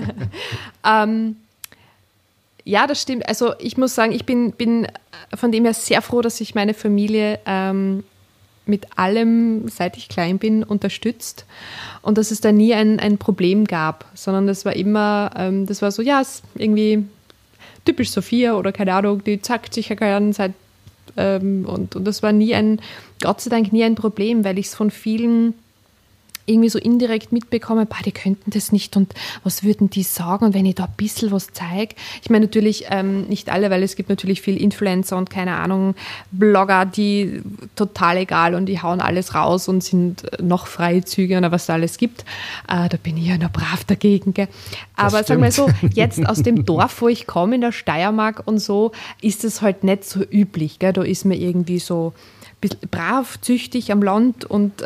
Ähm, ja, das stimmt. Also ich muss sagen, ich bin, bin von dem her sehr froh, dass sich meine Familie ähm, mit allem, seit ich klein bin, unterstützt und dass es da nie ein, ein Problem gab, sondern das war immer, ähm, das war so, ja, es ist irgendwie typisch Sophia oder keine Ahnung, die zackt sich ja gern seit ähm, und, und das war nie ein, Gott sei Dank nie ein Problem, weil ich es von vielen irgendwie so indirekt mitbekomme, bah, die könnten das nicht und was würden die sagen und wenn ich da ein bisschen was zeige. Ich meine natürlich ähm, nicht alle, weil es gibt natürlich viel Influencer und keine Ahnung, Blogger, die total egal und die hauen alles raus und sind noch freizügiger oder was da alles gibt. Äh, da bin ich ja noch brav dagegen. Gell? Aber sag mal so, jetzt aus dem Dorf, wo ich komme, in der Steiermark und so, ist es halt nicht so üblich. Gell? Da ist mir irgendwie so brav, züchtig am Land und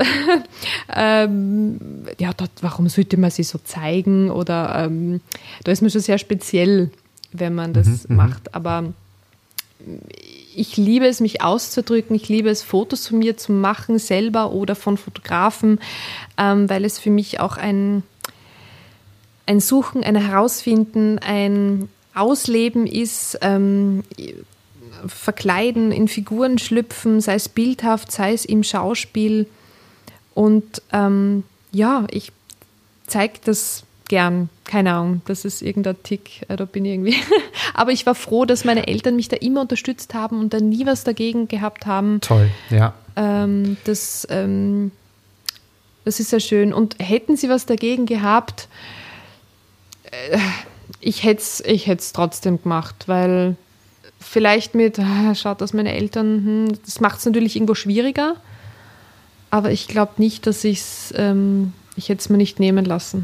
ähm, ja, dort, warum sollte man sich so zeigen oder ähm, da ist man schon sehr speziell, wenn man das Mhm, macht, aber ich liebe es, mich auszudrücken, ich liebe es, Fotos von mir zu machen, selber oder von Fotografen, ähm, weil es für mich auch ein, ein Suchen, ein Herausfinden, ein Ausleben ist, ähm, verkleiden, in Figuren schlüpfen, sei es bildhaft, sei es im Schauspiel. Und ähm, ja, ich zeige das gern. Keine Ahnung, das ist irgendein Tick, äh, da bin ich irgendwie. Aber ich war froh, dass meine Eltern mich da immer unterstützt haben und da nie was dagegen gehabt haben. Toll, ja. Ähm, das, ähm, das ist sehr schön. Und hätten sie was dagegen gehabt, äh, ich hätte es ich hätt's trotzdem gemacht, weil vielleicht mit, ah, schaut, dass meine Eltern, hm, das macht es natürlich irgendwo schwieriger, aber ich glaube nicht, dass ich's, ähm, ich hätte es mir nicht nehmen lassen.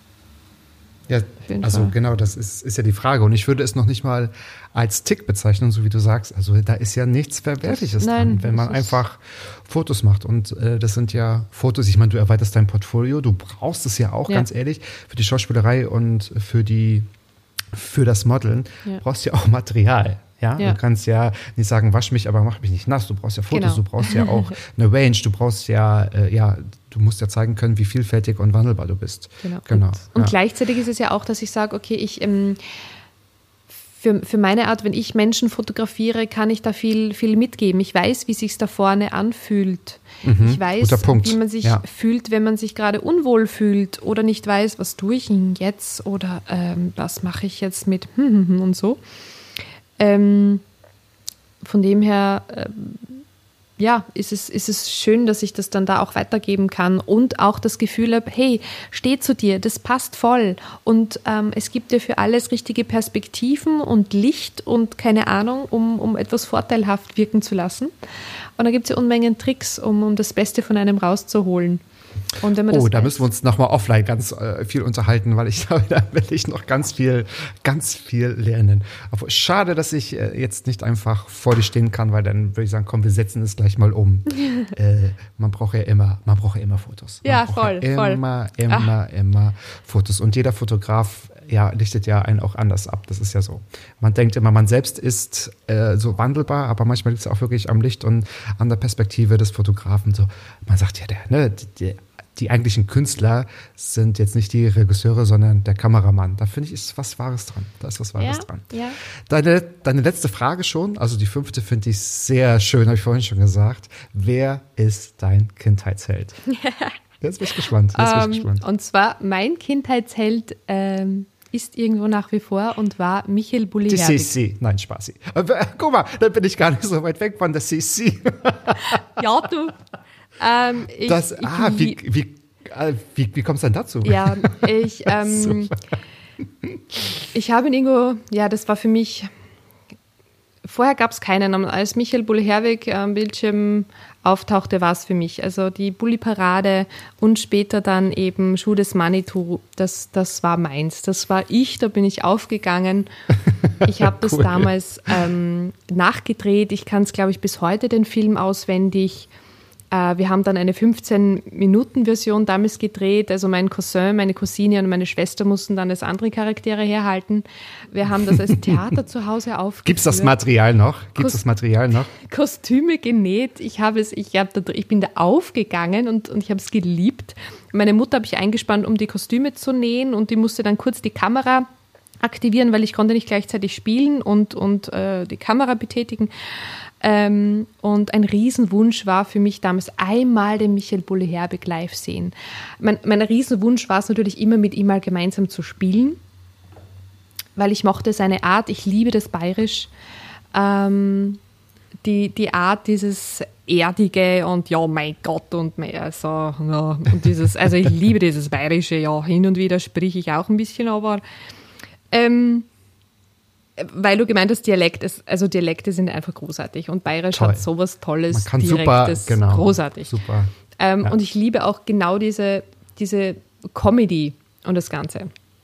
Ja, jeden also Fall. genau, das ist, ist ja die Frage. Und ich würde es noch nicht mal als Tick bezeichnen, so wie du sagst. Also da ist ja nichts Verwerfliches Das- nein, dran, wenn man das ist- einfach Fotos macht. Und äh, das sind ja Fotos, ich meine, du erweiterst dein Portfolio, du brauchst es ja auch, Ja. ganz ehrlich, für die Schauspielerei und für die für das Modeln Ja. brauchst du ja auch Material. Ja? Ja. Du kannst ja nicht sagen, wasch mich, aber mach mich nicht nass. Du brauchst ja Fotos, Genau. du brauchst ja auch eine Range, du brauchst ja, äh, ja, du musst ja zeigen können, wie vielfältig und wandelbar du bist. Genau. Genau. Und, und ja. gleichzeitig ist es ja auch, dass ich sage, okay, ich ähm, für, für meine Art, wenn ich Menschen fotografiere, kann ich da viel, viel mitgeben. Ich weiß, wie sich da vorne anfühlt. Mhm, Ich weiß, guter Punkt. wie man sich Ja. fühlt, wenn man sich gerade unwohl fühlt oder nicht weiß, was tue ich denn jetzt oder ähm, was mache ich jetzt mit und so. Ähm, von dem her ähm, ja, ist es, ist es schön, dass ich das dann da auch weitergeben kann und auch das Gefühl habe, hey, steh zu dir, das passt voll und ähm, es gibt dir für alles richtige Perspektiven und Licht und keine Ahnung, um, um etwas vorteilhaft wirken zu lassen. Und da gibt es ja Unmengen Tricks, um, um das Beste von einem rauszuholen. Und wenn man Oh, das da weiß- müssen wir uns nochmal offline ganz äh, viel unterhalten, weil ich glaube, da will ich noch ganz viel, ganz viel lernen. Aber schade, dass ich äh, jetzt nicht einfach vor dir stehen kann, weil dann würde ich sagen, komm, wir setzen es gleich mal um. äh, man braucht ja immer, man braucht ja immer Fotos. Man Ja, braucht voll, ja voll. Immer, immer, immer Fotos. Und jeder Fotograf, ja, lichtet ja einen auch anders ab. Das ist ja so. Man denkt immer, man selbst ist äh, so wandelbar, aber manchmal liegt es auch wirklich am Licht und an der Perspektive des Fotografen. So, man sagt ja, der, ne, der, die eigentlichen Künstler sind jetzt nicht die Regisseure, sondern der Kameramann. Da finde ich, ist was Wahres dran. Da ist was Wahres Ja, dran. ja. Deine, deine letzte Frage schon, also die fünfte finde ich sehr schön, habe ich vorhin schon gesagt. Wer ist dein Kindheitsheld? Jetzt bin ich gespannt. Jetzt bin ich Ähm, gespannt. und zwar, mein Kindheitsheld ähm, ist irgendwo nach wie vor und war Michael Die Bulli-Herbig. C C. Nein, Spaßi. Aber, äh, guck mal, da bin ich gar nicht so weit weg von der C C. Ja, du. Ähm, ich, Das, ich, ah, wie, wie, äh, wie, wie kommst du denn dazu? Ja, ich, ähm, ich habe ihn irgendwo, ja, das war für mich, vorher gab es keinen, aber als Michael Bulli-Herbig am Bildschirm auftauchte, war es für mich. Also die Bulli-Parade und später dann eben Schuh des Manitou, das, das war meins. Das war ich, da bin ich aufgegangen. Ich habe das Cool. damals ähm, nachgedreht. Ich kann es, glaube ich, bis heute den Film auswendig. Wir haben dann eine fünfzehn-Minuten-Version damals gedreht. Also mein Cousin, meine Cousine und meine Schwester mussten dann als andere Charaktere herhalten. Wir haben das als Theater zu Hause aufgeführt. Gibt's das Material noch? Gibt's Kos- das Material noch? Kostüme genäht. Ich, habe es, ich, hab da, ich bin da aufgegangen und, und ich habe es geliebt. Meine Mutter habe ich eingespannt, um die Kostüme zu nähen, und die musste dann kurz die Kamera aktivieren, weil ich konnte nicht gleichzeitig spielen und, und äh, die Kamera betätigen. Ähm, und ein Riesenwunsch war für mich damals, einmal den Michael Bulli-Herbig live sehen. Mein, mein Riesenwunsch war es natürlich immer, mit ihm mal gemeinsam zu spielen, weil ich mochte seine Art, ich liebe das Bayerisch, ähm, die, die Art, dieses Erdige und ja, mein Gott und mehr, so, ja, und dieses, also ich liebe dieses Bayerische, ja, hin und wieder spreche ich auch ein bisschen, aber ähm, weil du gemeint hast, Dialekt ist, also Dialekte sind einfach großartig und Bayerisch Toll. hat sowas Tolles, Man kann Direktes, super, genau. großartig. Super. Ähm, Ja. Und ich liebe auch genau diese, diese Comedy und das Ganze.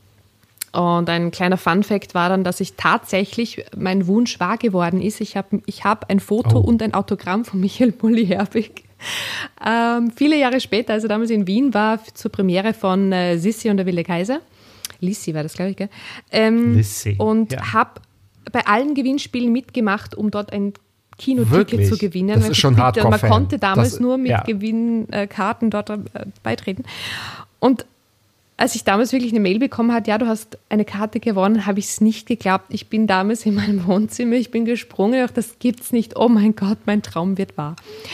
Und ein kleiner Funfact war dann, dass ich tatsächlich, mein Wunsch wahr geworden ist, ich habe ich hab ein Foto Oh. und ein Autogramm von Michael Bulli-Herbig. Ähm, viele Jahre später, als er damals in Wien war, zur Premiere von äh, Sissi und der wilde Kaiser. Lissi war das, glaube ich, gell? Ähm, Lissi, und ja. habe bei allen Gewinnspielen mitgemacht, um dort ein Kinoticket Wirklich? zu gewinnen. Das Weil ist schon bitte, Hardcore-Fan. Man konnte damals Das- nur mit ja. Gewinnkarten dort äh, beitreten. Und als ich damals wirklich eine Mail bekommen habe, ja, du hast eine Karte gewonnen, habe ich es nicht geglaubt. Ich bin damals in meinem Wohnzimmer, ich bin gesprungen, dachte, das gibt's nicht. Oh mein Gott, mein Traum wird wahr.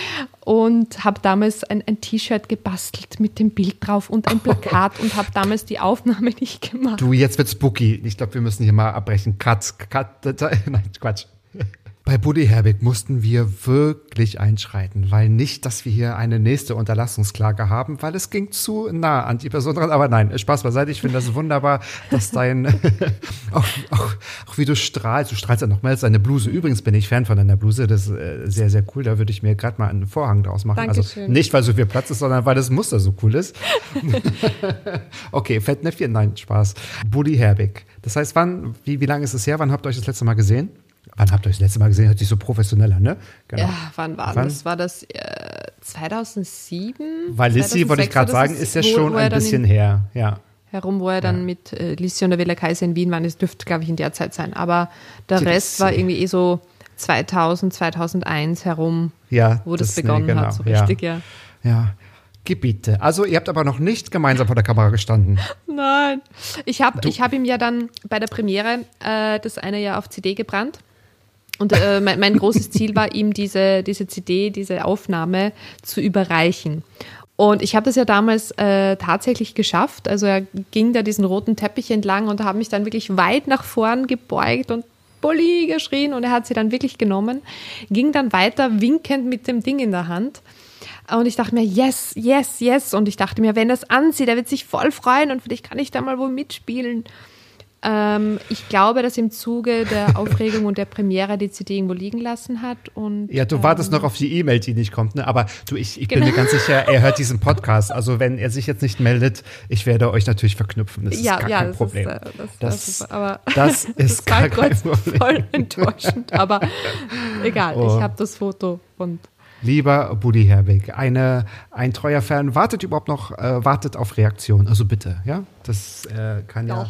Und habe damals ein, ein T-Shirt gebastelt mit dem Bild drauf und ein Plakat und habe damals die Aufnahme nicht gemacht. Du, jetzt wird's spooky. Ich glaube, wir müssen hier mal abbrechen. Cut, cut, nein, Quatsch. Bei Bulli-Herbig mussten wir wirklich einschreiten, weil nicht, dass wir hier eine nächste Unterlassungsklage haben, weil es ging zu nah an die Person dran. Aber nein, Spaß beiseite. Ich finde das wunderbar, dass dein, auch, auch, auch wie du strahlst, du strahlst ja nochmals deine Bluse. Übrigens bin ich Fan von deiner Bluse, das ist äh, sehr, sehr cool. Da würde ich mir gerade mal einen Vorhang draus machen. Also Dankeschön. nicht, weil so viel Platz ist, sondern weil das Muster so cool ist. Okay, Fettnäpfchen, nein, Spaß. Bulli-Herbig. Das heißt, wann, wie, wie lange ist es her? Wann habt ihr euch das letzte Mal gesehen? Wann habt ihr euch das letzte Mal gesehen? Hört sich so professioneller, ne? Genau. Ja, wann war Wann? das? War das äh, zweitausendsieben? Weil Lissi, wollte ich gerade sagen, ist ja wo- schon wo er ein dann bisschen in, her. Ja. herum, wo er dann mit äh, Lissi und der Wilde Kaiser in Wien war. Das dürfte, glaube ich, in der Zeit sein. Aber der Die Rest ist- war irgendwie eh so zweitausend, zweitauneins herum, Ja, wo das, nee, begonnen genau, hat, so ja. richtig, ja. Ja. Gebiete. Also, ihr habt aber noch nicht gemeinsam vor der Kamera gestanden. Nein. Ich habe Du- ich hab ihm ja dann bei der Premiere äh, das eine Jahr auf C D gebrannt. Und äh, mein, mein großes Ziel war, ihm diese, diese C D, diese Aufnahme zu überreichen. Und ich habe das ja damals äh, tatsächlich geschafft. Also er ging da diesen roten Teppich entlang und habe mich dann wirklich weit nach vorn gebeugt und Bulli geschrien. Und er hat sie dann wirklich genommen, ging dann weiter winkend mit dem Ding in der Hand. Und ich dachte mir, yes, yes, yes. Und ich dachte mir, wenn er es ansieht, er wird sich voll freuen und vielleicht kann ich da mal wo mitspielen. Ähm, ich glaube, dass im Zuge der Aufregung und der Premiere die C D irgendwo liegen lassen hat. Und, Ja, du ähm, wartest noch auf die E-Mail, die nicht kommt, ne? Aber du, ich, ich bin Genau. mir ganz sicher, er hört diesen Podcast. Also wenn er sich jetzt nicht meldet, ich werde euch natürlich verknüpfen. Das ja, ist gar ja, kein das Problem. Ist, äh, das, Das- das, super. Aber das ist das war gar kein kurz Problem. voll enttäuschend. Aber egal, Oh. ich habe das Foto und Lieber Bulli-Herbig, eine, ein treuer Fan wartet überhaupt noch, äh, wartet auf Reaktion. Also bitte, ja? Das äh, kann ja. Ja.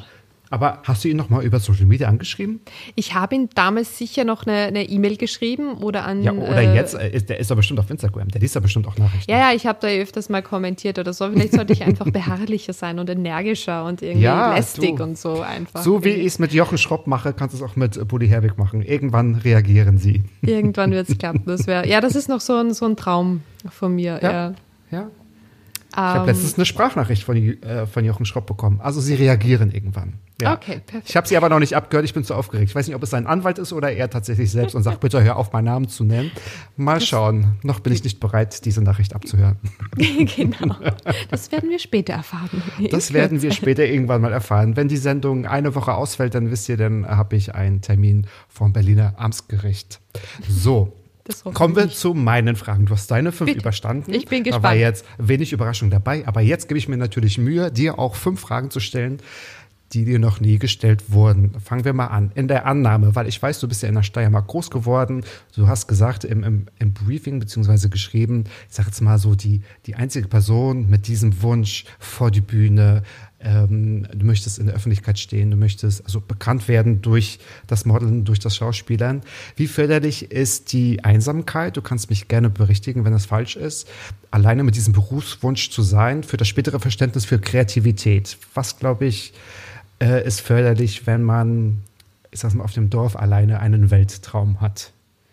Aber hast du ihn noch mal über Social Media angeschrieben? Ich habe ihn damals sicher noch eine eine E-Mail geschrieben oder an... Ja, oder äh, jetzt, äh, ist, der ist doch bestimmt auf Instagram, der liest ja bestimmt auch Nachrichten. Ja, ja, ich habe da öfters mal kommentiert oder so. Vielleicht sollte ich einfach beharrlicher sein und energischer und irgendwie Ja, lästig du. und so einfach. So wie ich es mit Jochen Schropp mache, kannst du es auch mit äh, Bulli Herwig machen. Irgendwann reagieren sie. Irgendwann wird es klappen. Das wär, ja, das ist noch so ein, so ein Traum von mir. Ja. Ja. Ja. Ich habe Ähm, letztens eine Sprachnachricht von, äh, von Jochen Schropp bekommen. Also sie reagieren irgendwann. Ja. Okay, perfekt. Ich habe sie aber noch nicht abgehört, ich bin zu aufgeregt. Ich weiß nicht, ob es sein Anwalt ist oder er tatsächlich selbst und sagt, bitte hör auf, meinen Namen zu nennen. Mal schauen. Noch bin ich nicht bereit, diese Nachricht abzuhören. Genau. Das werden wir später erfahren. Das werden wir später irgendwann mal erfahren. Wenn die Sendung eine Woche ausfällt, dann wisst ihr, dann habe ich einen Termin vom Berliner Amtsgericht. So. Das hoffe Kommen wir ich. zu meinen Fragen. Du hast deine fünf Bitte. überstanden. Ich bin Da war gespannt. jetzt wenig Überraschung dabei. Aber jetzt gebe ich mir natürlich Mühe, dir auch fünf Fragen zu stellen, die dir noch nie gestellt wurden. Fangen wir mal an. In der Annahme, weil ich weiß, du bist ja in der Steiermark groß geworden. Du hast gesagt im, im, im Briefing beziehungsweise geschrieben, ich sage jetzt mal so, die, die einzige Person mit diesem Wunsch vor die Bühne, ähm, du möchtest in der Öffentlichkeit stehen, du möchtest also bekannt werden durch das Modeln, durch das Schauspielern. Wie förderlich ist die Einsamkeit? Du kannst mich gerne berichtigen, wenn das falsch ist. Alleine mit diesem Berufswunsch zu sein, für das spätere Verständnis für Kreativität. Was, glaube ich, äh, ist förderlich, wenn man, ich sag's mal, auf dem Dorf alleine einen Welttraum hat?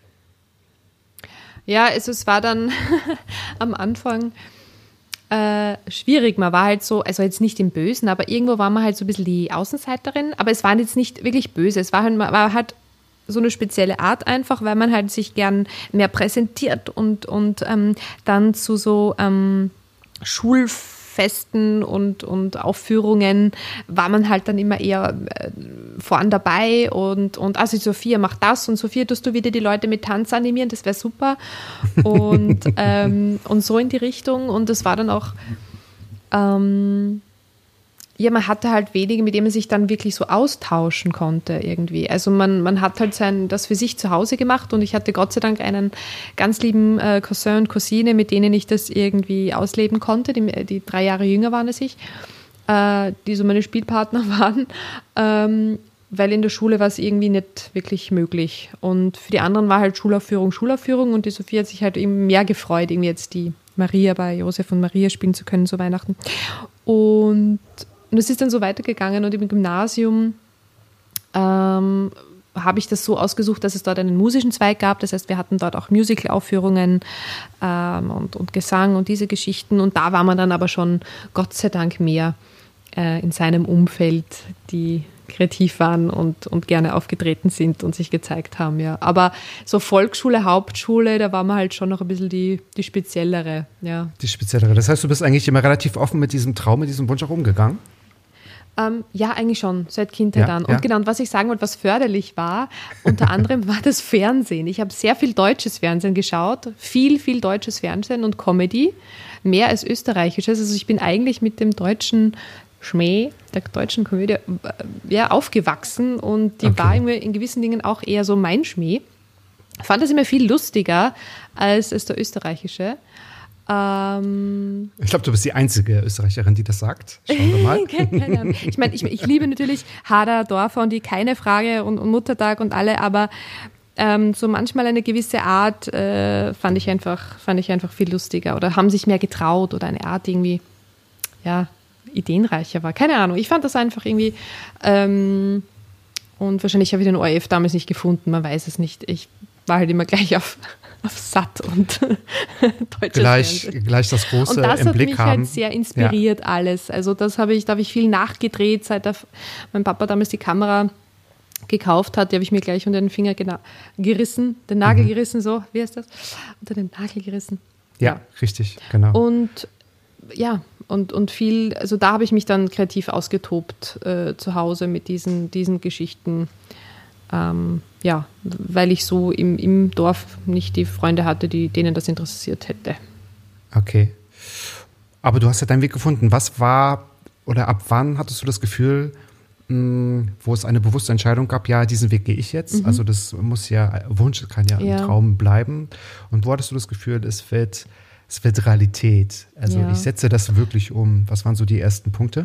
Ja, also es war dann am Anfang äh, schwierig. Man war halt so, also jetzt nicht im Bösen, aber irgendwo war man halt so ein bisschen die Außenseiterin. Aber es war jetzt nicht wirklich böse. Es war halt, man war halt so eine spezielle Art einfach, weil man halt sich gern mehr präsentiert und, und ähm, dann zu so ähm, Schulfesten und, und Aufführungen war man halt dann immer eher äh, vorn dabei und, und also Sophia macht das und Sophia, tust du wieder die Leute mit Tanz animieren, das wäre super und, ähm, und so in die Richtung und das war dann auch ähm, ja, man hatte halt wenige, mit denen man sich dann wirklich so austauschen konnte irgendwie. Also man, man hat halt sein, das für sich zu Hause gemacht und ich hatte Gott sei Dank einen ganz lieben äh, Cousin und Cousine, mit denen ich das irgendwie ausleben konnte, die, die drei Jahre jünger waren als ich, äh, die so meine Spielpartner waren, ähm, weil in der Schule war es irgendwie nicht wirklich möglich. Und für die anderen war halt Schulaufführung, Schulaufführung und die Sophie hat sich halt eben mehr gefreut, irgendwie jetzt die Maria bei Josef und Maria spielen zu können zu Weihnachten. Und Und es ist dann so weitergegangen und im Gymnasium ähm, habe ich das so ausgesucht, dass es dort einen musischen Zweig gab. Das heißt, wir hatten dort auch Musical-Aufführungen ähm, und, und Gesang und diese Geschichten. Und da war man dann aber schon Gott sei Dank mehr äh, in seinem Umfeld, die kreativ waren und, und gerne aufgetreten sind und sich gezeigt haben. Ja. Aber so Volksschule, Hauptschule, da war man halt schon noch ein bisschen die, die speziellere. Ja. Die speziellere. Das heißt, du bist eigentlich immer relativ offen mit diesem Traum, mit diesem Wunsch auch umgegangen? Ähm, ja, eigentlich schon, seit Kindheit Ja, an. Und ja. genau, und was ich sagen wollte, was förderlich war, unter anderem war das Fernsehen. Ich habe sehr viel deutsches Fernsehen geschaut, viel, viel deutsches Fernsehen und Comedy, mehr als österreichisches. Also ich bin eigentlich mit dem deutschen Schmäh, der deutschen Komödie, äh, ja, aufgewachsen und die Okay. war irgendwie in gewissen Dingen auch eher so mein Schmäh. Ich fand das immer viel lustiger als, als der österreichische. Ähm, Ich glaube, du bist die einzige Österreicherin, die das sagt. Schauen wir mal. Keine, keine Ahnung. Ich meine, ich, ich liebe natürlich Hader, Dorfer und die, keine Frage und, und Muttertag und alle, aber ähm, so manchmal eine gewisse Art äh, fand ich einfach, fand ich einfach viel lustiger oder haben sich mehr getraut oder eine Art irgendwie, ja, ideenreicher war. Keine Ahnung. Ich fand das einfach irgendwie ähm, und wahrscheinlich habe ich den O R F damals nicht gefunden, man weiß es nicht. Ich war halt immer gleich auf, auf Satt und deutsches Gleich, Fernsehen. gleich das Große Und das im hat Blick mich haben. halt sehr inspiriert, alles. Also das habe ich, da habe ich viel nachgedreht, seit der, mein Papa damals die Kamera gekauft hat, die habe ich mir gleich unter den Finger gena- gerissen, den Nagel Mhm. gerissen, so, wie heißt das? Unter den Nagel gerissen. Ja, richtig, genau. Und ja, und, und viel, also da habe ich mich dann kreativ ausgetobt äh, zu Hause mit diesen, diesen Geschichten. Ähm, ja, weil ich so im, im Dorf nicht die Freunde hatte, die, denen das interessiert hätte. Okay. Aber du hast ja deinen Weg gefunden. Was war oder ab wann hattest du das Gefühl, mh, wo es eine bewusste Entscheidung gab, ja, diesen Weg gehe ich jetzt? Mhm. Also das muss ja, Wunsch kann ja, Ja. ein Traum bleiben. Und wo hattest du das Gefühl, es wird, es wird Realität? Also Ja. ich setze das wirklich um. Was waren so die ersten Punkte?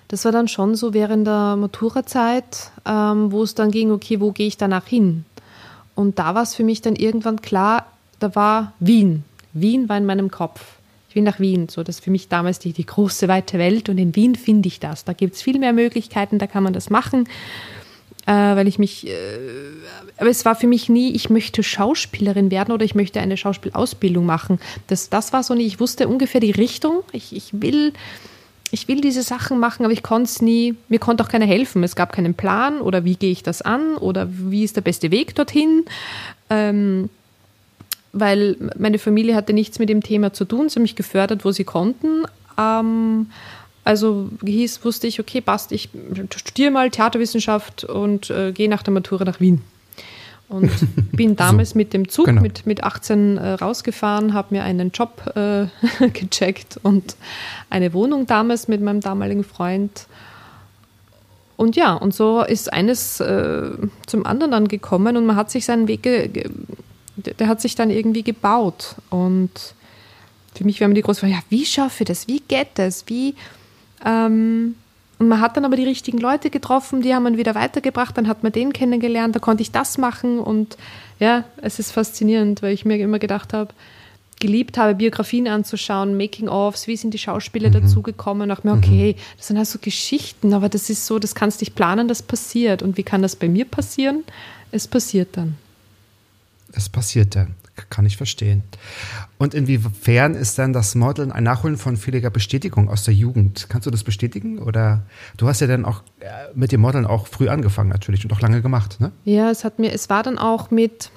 das war dann schon so während der Maturazeit, ähm, wo es dann ging, okay, wo gehe ich danach hin? Und da war es für mich dann irgendwann klar, da war Wien. Wien war in meinem Kopf. Ich will nach Wien, so das ist für mich damals die, die große, weite Welt und in Wien finde ich das. Da gibt es viel mehr Möglichkeiten, da kann man das machen, äh, weil ich mich, äh, aber es war für mich nie, ich möchte Schauspielerin werden oder ich möchte eine Schauspielausbildung machen. Das, das war so nie, ich wusste ungefähr die Richtung, ich, ich will... Ich will diese Sachen machen, aber ich konnte es nie, mir konnte auch keiner helfen. Es gab keinen Plan oder wie gehe ich das an oder wie ist der beste Weg dorthin. Ähm, weil meine Familie hatte nichts mit dem Thema zu tun, sie haben mich gefördert, wo sie konnten. Ähm, also hieß, wusste ich, okay, passt, ich studiere mal Theaterwissenschaft und äh, gehe nach der Matura nach Wien. Und bin damals so, mit dem Zug genau. mit, mit achtzehn äh, rausgefahren, habe mir einen Job äh, gecheckt und eine Wohnung damals mit meinem damaligen Freund. Und ja, und so ist eines äh, zum anderen dann gekommen und man hat sich seinen Weg, ge- ge- der hat sich dann irgendwie gebaut. Und für mich war immer die große Frage, ja, wie schaffe ich das? Wie geht das? Wie... Ähm, Und man hat dann aber die richtigen Leute getroffen, die haben man wieder weitergebracht, dann hat man den kennengelernt, da konnte ich das machen und ja, es ist faszinierend, weil ich mir immer gedacht habe, geliebt habe, Biografien anzuschauen, Making-ofs, wie sind die Schauspieler mhm. dazugekommen, auch mir, okay, das sind halt so Geschichten, aber das ist so, das kannst du nicht planen, das passiert. Und wie kann das bei mir passieren? Es passiert dann. Es passiert dann. Kann ich verstehen. Und inwiefern ist dann das Modeln ein Nachholen von vieler Bestätigung aus der Jugend? Kannst du das bestätigen? Oder du hast ja dann auch mit dem Modeln auch früh angefangen natürlich und auch lange gemacht, ne? Ja, es hat mir, es war dann auch mit,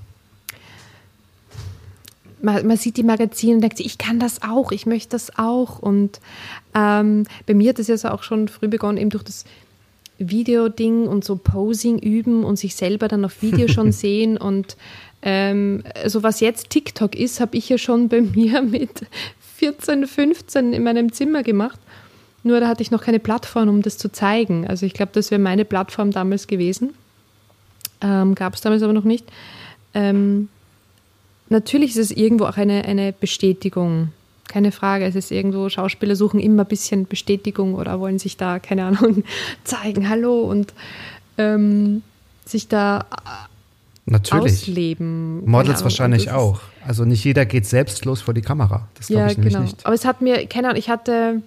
man, man sieht die Magazine und denkt sich, ich kann das auch, ich möchte das auch. Und ähm, bei mir hat das ja so auch schon früh begonnen, eben durch das Video-Ding und so Posing üben und sich selber dann auf Video schon sehen und Ähm, also was jetzt TikTok ist, habe ich ja schon bei mir mit vierzehn, fünfzehn in meinem Zimmer gemacht. Nur da hatte ich noch keine Plattform, um das zu zeigen. Also ich glaube, das wäre meine Plattform damals gewesen. Ähm, gab es damals aber noch nicht. Ähm, natürlich ist es irgendwo auch eine, eine Bestätigung. Keine Frage, es ist irgendwo, Schauspieler suchen immer ein bisschen Bestätigung oder wollen sich da, keine Ahnung, zeigen, hallo und ähm, sich da... Natürlich. Ausleben. Models wahrscheinlich auch. Also nicht jeder geht selbstlos vor die Kamera. Das glaube ja, ich nämlich genau. nicht. Aber es hat mir, keine Ahnung, ich hatte,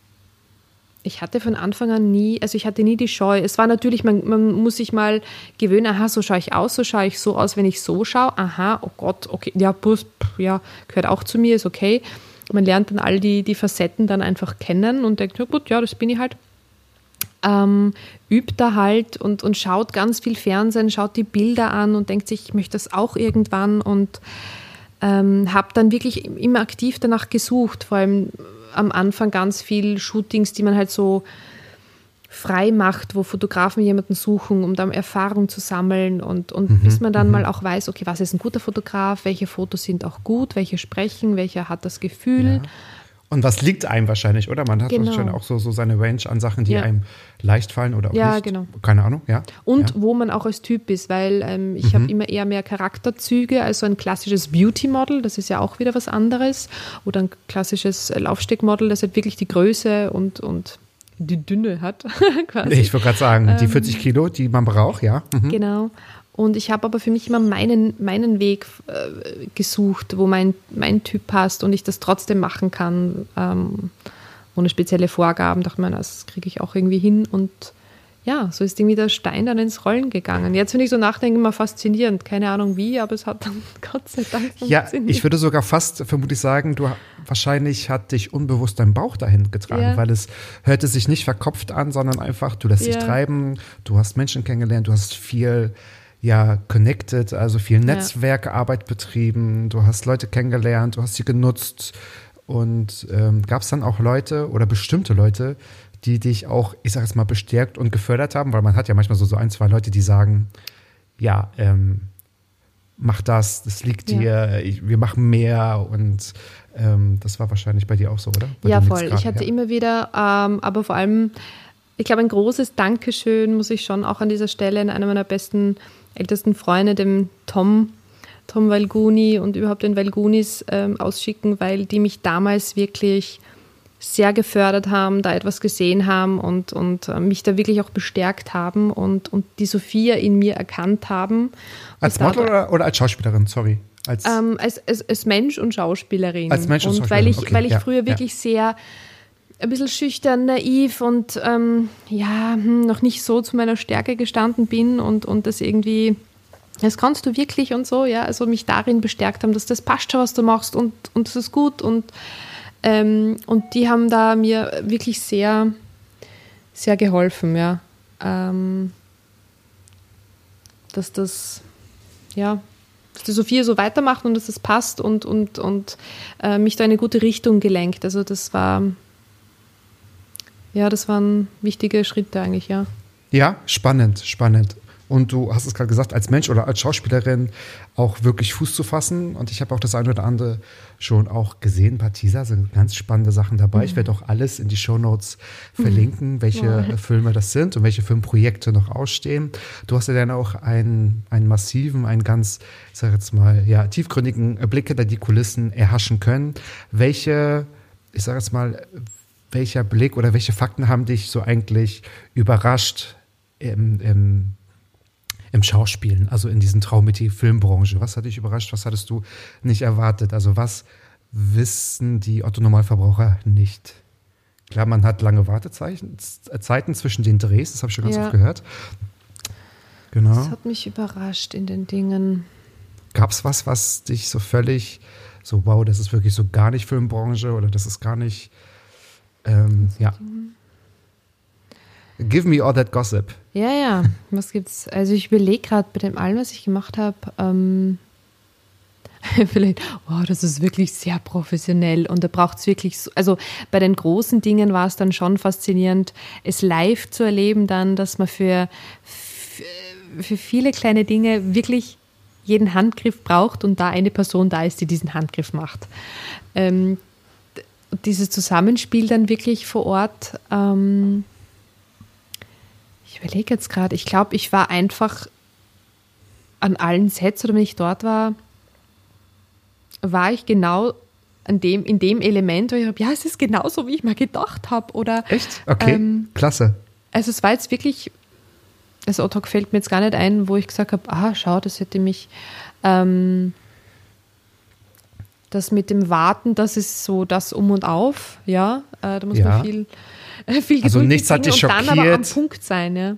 ich hatte von Anfang an nie, also ich hatte nie die Scheu. Es war natürlich, man, man muss sich mal gewöhnen, aha, so schaue ich aus, so schaue ich so aus, wenn ich so schaue. Aha, oh Gott, okay, ja, pff, ja, gehört auch zu mir, ist okay. Man lernt dann all die, die Facetten dann einfach kennen und denkt, ja gut, ja, das bin ich halt. Ähm, übt da halt und, und schaut ganz viel Fernsehen, schaut die Bilder an und denkt sich, ich möchte das auch irgendwann und ähm, habe dann wirklich immer aktiv danach gesucht, vor allem am Anfang ganz viel Shootings, die man halt so frei macht, wo Fotografen jemanden suchen, um dann Erfahrung zu sammeln und, und mhm, bis man dann mhm. mal auch weiß, okay, was ist ein guter Fotograf, welche Fotos sind auch gut, welche sprechen, welcher hat das Gefühl. Ja. Und was liegt einem wahrscheinlich, oder? Man hat genau. wahrscheinlich auch so, so seine Range an Sachen, die ja. einem leicht fallen oder auch ja, nicht. Genau. Keine Ahnung, ja. Und ja. wo man auch als Typ ist, weil ähm, ich mhm. habe immer eher mehr Charakterzüge als so ein klassisches Beauty-Model, das ist ja auch wieder was anderes. Oder ein klassisches Laufstegmodel, das halt wirklich die Größe und, und die Dünne hat. quasi. Ich wollte gerade sagen, die ähm, vierzig Kilo, die man braucht, ja. Mhm. Genau. Und ich habe aber für mich immer meinen, meinen Weg äh, gesucht, wo mein, mein Typ passt und ich das trotzdem machen kann, ähm, ohne spezielle Vorgaben. Dachte man, das kriege ich auch irgendwie hin. Und ja, so ist irgendwie der Stein dann ins Rollen gegangen. Jetzt, wenn ich so nachdenke, immer faszinierend. Keine Ahnung wie, aber es hat dann Gott sei Dank funktioniert. Ja, ich würde sogar fast vermutlich sagen, du wahrscheinlich hat dich unbewusst dein Bauch dahin getragen, ja. weil es hörte sich nicht verkopft an, sondern einfach, du lässt ja. dich treiben, du hast Menschen kennengelernt, du hast viel... ja, connected, also viel Netzwerkarbeit betrieben, du hast Leute kennengelernt, du hast sie genutzt und ähm, gab es dann auch Leute oder bestimmte Leute, die dich auch, ich sag jetzt mal, bestärkt und gefördert haben, weil man hat ja manchmal so, so ein, zwei Leute, die sagen, ja, ähm, mach das, das liegt dir, ja. ich, wir machen mehr und ähm, das war wahrscheinlich bei dir auch so, oder? Bei ja, voll, grad, ich hatte ja. immer wieder, ähm, aber vor allem, ich glaube, ein großes Dankeschön muss ich schon auch an dieser Stelle an einer meiner besten ältesten Freunde, dem Tom, Tom Valguni und überhaupt den Valgunis ähm, ausschicken, weil die mich damals wirklich sehr gefördert haben, da etwas gesehen haben und, und äh, mich da wirklich auch bestärkt haben und, und die Sophia in mir erkannt haben. Als Model oder, oder als Schauspielerin, sorry? Als, ähm, als, als, als Mensch und Schauspielerin. Als Mensch und, und weil ich, okay, weil ich ja, früher wirklich ja. sehr ein bisschen schüchtern, naiv und ähm, ja, hm, noch nicht so zu meiner Stärke gestanden bin und, und das irgendwie, das kannst du wirklich und so, ja, also mich darin bestärkt haben, dass das passt schon, was du machst und, und das ist gut und Ähm, und die haben da mir wirklich sehr, sehr geholfen, ja. Ähm, dass das, ja, dass die Sophia so weitermacht und dass das passt und, und, und äh, mich da in eine gute Richtung gelenkt. Also das war, ja, das waren wichtige Schritte eigentlich, ja. Ja, spannend, spannend. Und du hast es gerade gesagt, als Mensch oder als Schauspielerin auch wirklich Fuß zu fassen. Und ich habe auch das eine oder andere schon auch gesehen. Ein paar Teaser sind ganz spannende Sachen dabei. Mhm. Ich werde auch alles in die Shownotes verlinken, mhm. welche wow. Filme das sind und welche Filmprojekte noch ausstehen. Du hast ja dann auch einen, einen massiven, einen ganz, ich sage jetzt mal, ja, tiefgründigen Blick hinter die Kulissen erhaschen können. Welche, ich sage jetzt mal, welcher Blick oder welche Fakten haben dich so eigentlich überrascht im, im im Schauspielen, also in diesem Traumetier Filmbranche? Was hat dich überrascht? Was hattest du nicht erwartet? Also was wissen die Otto-Normalverbraucher nicht? Klar, man hat lange Wartezeiten Zeiten zwischen den Drehs, das habe ich schon ganz ja. oft gehört. Genau. Das hat mich überrascht in den Dingen. Gab es was, was dich so völlig so, wow, das ist wirklich so gar nicht Filmbranche oder das ist gar nicht, ähm, ja. Give me all that gossip. Ja, ja. Was gibt's? Also ich überlege gerade bei dem allem, was ich gemacht habe, ähm, vielleicht, oh, das ist wirklich sehr professionell und da braucht es wirklich, so, also bei den großen Dingen war es dann schon faszinierend, es live zu erleben dann, dass man für, für, für viele kleine Dinge wirklich jeden Handgriff braucht und da eine Person da ist, die diesen Handgriff macht. Ähm, dieses Zusammenspiel dann wirklich vor Ort, ähm, ich überlege jetzt gerade, ich glaube, ich war einfach an allen Sets oder wenn ich dort war, war ich genau an dem, in dem Element, wo ich habe, ja, es ist genauso, wie ich mal gedacht habe. Oder, echt? Okay, ähm, klasse. Also es war jetzt wirklich, also ad hoc fällt mir jetzt gar nicht ein, wo ich gesagt habe, ah, schau, das hätte mich, ähm, das mit dem Warten, das ist so das Um und Auf, ja, äh, da muss ja. man viel... Viel Geduld also nichts hat dich schockiert. Und dann aber am Punkt sein, ja.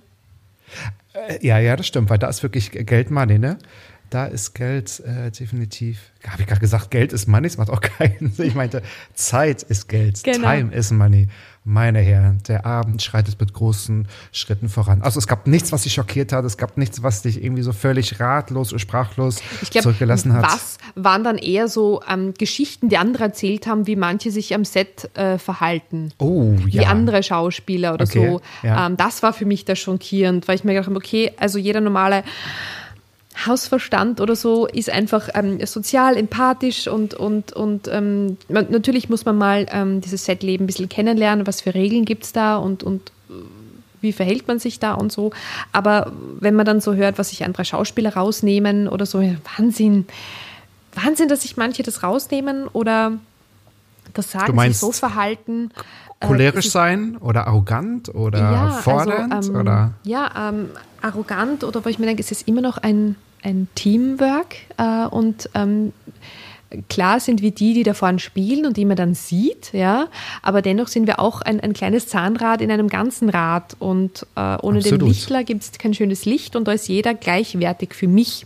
Ja, ja, das stimmt, weil da ist wirklich Geld Money, ne? Da ist Geld äh, definitiv, habe ich gerade gesagt, Geld ist Money, das macht auch keinen Sinn. Ich meinte, Zeit ist Geld, genau. Time is Money. Meine Herren, der Abend schreitet mit großen Schritten voran. Also es gab nichts, was dich schockiert hat, es gab nichts, was dich irgendwie so völlig ratlos und sprachlos ich glaub, zurückgelassen hat. Was waren dann eher so ähm, Geschichten, die andere erzählt haben, wie manche sich am Set äh, verhalten. Oh, ja. Wie andere Schauspieler oder okay, so. Ja. Ähm, das war für mich da schockierend, weil ich mir gedacht habe, okay, also jeder normale Hausverstand oder so ist einfach ähm, sozial, empathisch und, und, und ähm, man, natürlich muss man mal ähm, dieses Setleben ein bisschen kennenlernen, was für Regeln gibt es da und, und wie verhält man sich da und so. Aber wenn man dann so hört, was sich andere Schauspieler rausnehmen oder so, Wahnsinn, Wahnsinn, dass sich manche das rausnehmen oder das sagen, sich so verhalten. Cholerisch äh, sein oder arrogant oder ja, fordernd? Also, ähm, oder? Ja, ähm, arrogant oder wo ich mir denke, es ist immer noch ein, ein Teamwork äh, und ähm, klar sind wir die, die da vorne spielen und die man dann sieht, ja, aber dennoch sind wir auch ein, ein kleines Zahnrad in einem ganzen Rad und äh, ohne Absolut. den Lichtler gibt es kein schönes Licht und da ist jeder gleichwertig für mich.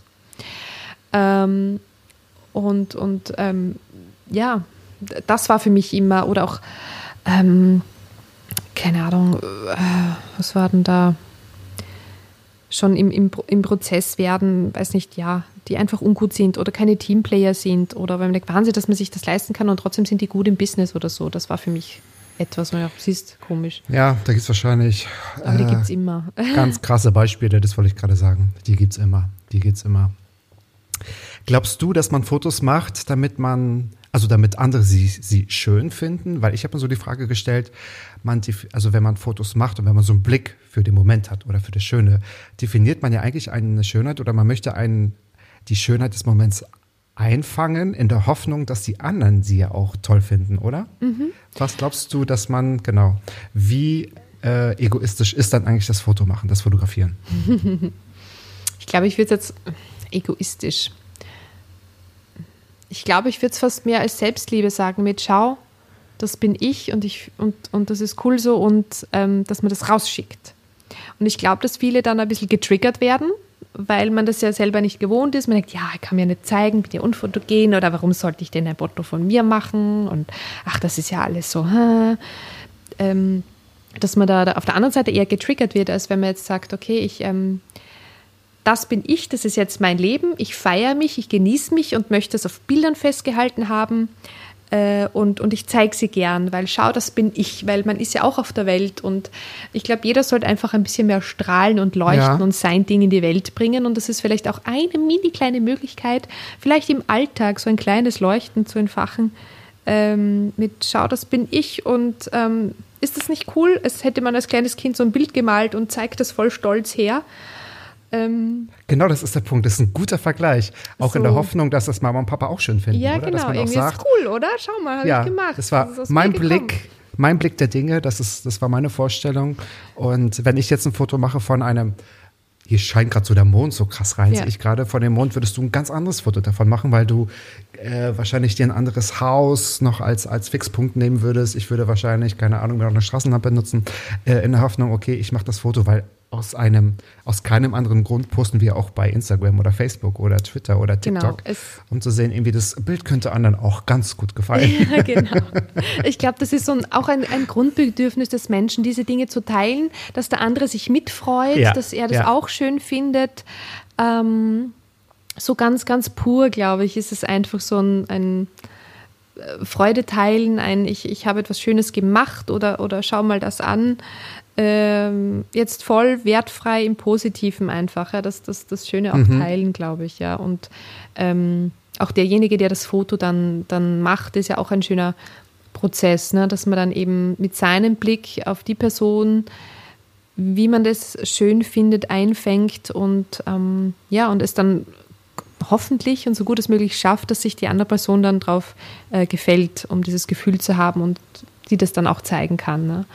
Ähm, und und ähm, ja, das war für mich immer, oder auch Ähm, keine Ahnung, äh, was war denn da? Schon im, im, im Prozess werden, weiß nicht, ja, die einfach ungut sind oder keine Teamplayer sind oder weil man denkt, Wahnsinn, dass man sich das leisten kann und trotzdem sind die gut im Business oder so. Das war für mich etwas, wo ich auch, siehst, komisch. Ja, da gibt es wahrscheinlich Aber die äh, gibt es immer. Ganz krasse Beispiele, das wollte ich gerade sagen. Die gibt es immer, die gibt es immer. Glaubst du, dass man Fotos macht, damit man, also damit andere sie, sie schön finden? Weil ich habe mir so die Frage gestellt, man, also wenn man Fotos macht und wenn man so einen Blick für den Moment hat oder für das Schöne, definiert man ja eigentlich eine Schönheit oder man möchte einen, die Schönheit des Moments einfangen, in der Hoffnung, dass die anderen sie ja auch toll finden, oder? Mhm. Was glaubst du, dass man, genau, wie äh, egoistisch ist dann eigentlich das Foto machen, das Fotografieren? Ich glaube, ich würde es jetzt egoistisch. Ich glaube, ich würde es fast mehr als Selbstliebe sagen, mit schau, das bin ich und, ich, und, und das ist cool so und ähm, dass man das rausschickt. Und ich glaube, dass viele dann ein bisschen getriggert werden, weil man das ja selber nicht gewohnt ist. Man denkt, ja, ich kann mir nicht zeigen, bin ja unfotogen oder warum sollte ich denn ein Foto von mir machen? Und ach, das ist ja alles so. Hä? Ähm, dass man da, da auf der anderen Seite eher getriggert wird, als wenn man jetzt sagt, okay, ich... Ähm, das bin ich, das ist jetzt mein Leben, ich feiere mich, ich genieße mich und möchte es auf Bildern festgehalten haben äh, und, und ich zeige sie gern, weil schau, das bin ich, weil man ist ja auch auf der Welt und ich glaube, jeder sollte einfach ein bisschen mehr strahlen und leuchten Ja. und sein Ding in die Welt bringen und das ist vielleicht auch eine mini kleine Möglichkeit, vielleicht im Alltag so ein kleines Leuchten zu entfachen ähm, mit schau, das bin ich und ähm, ist das nicht cool? Es hätte man als kleines Kind so ein Bild gemalt und zeigt das voll stolz her. Ähm, Genau, das ist der Punkt. Das ist ein guter Vergleich. Auch So. in der Hoffnung, dass das Mama und Papa auch schön finden. ja, oder? Dass genau. man auch Irgendwie sagt, ist cool, oder? Schau mal, habe ja, ich gemacht. das war ist aus mein mir gekommen. Blick, mein Blick der Dinge. Das ist, das war meine Vorstellung. Und wenn ich jetzt ein Foto mache von einem, hier scheint gerade so der Mond so krass rein, Ja. sehe ich gerade, von dem Mond würdest du ein ganz anderes Foto davon machen, weil du äh, wahrscheinlich dir ein anderes Haus noch als, als Fixpunkt nehmen würdest. Ich würde wahrscheinlich, keine Ahnung, noch eine Straßenlampe nutzen, äh, in der Hoffnung, okay, ich mache das Foto, weil aus einem, aus keinem anderen Grund posten wir auch bei Instagram oder Facebook oder Twitter oder TikTok, Genau, es- um zu sehen, irgendwie das Bild könnte anderen auch ganz gut gefallen. Ja, genau. Ich glaube, das ist so ein, auch ein, ein Grundbedürfnis des Menschen, diese Dinge zu teilen, dass der andere sich mitfreut, Ja, dass er das ja. auch schön findet. Ähm, so ganz, ganz pur, glaube ich, ist es einfach so ein, ein äh, Freude teilen, ein ich, ich habe etwas Schönes gemacht oder, oder schau mal das an. Ähm, jetzt voll wertfrei im Positiven einfach, ja, das, das, das Schöne auch teilen, glaube ich, ja. Und ähm, auch derjenige, der das Foto dann, dann macht, ist ja auch ein schöner Prozess, ne? Dass man dann eben mit seinem Blick auf die Person, wie man das schön findet, einfängt und ähm, ja, und es dann hoffentlich und so gut es möglich schafft, dass sich die andere Person dann drauf äh, gefällt, um dieses Gefühl zu haben und die das dann auch zeigen kann, ne?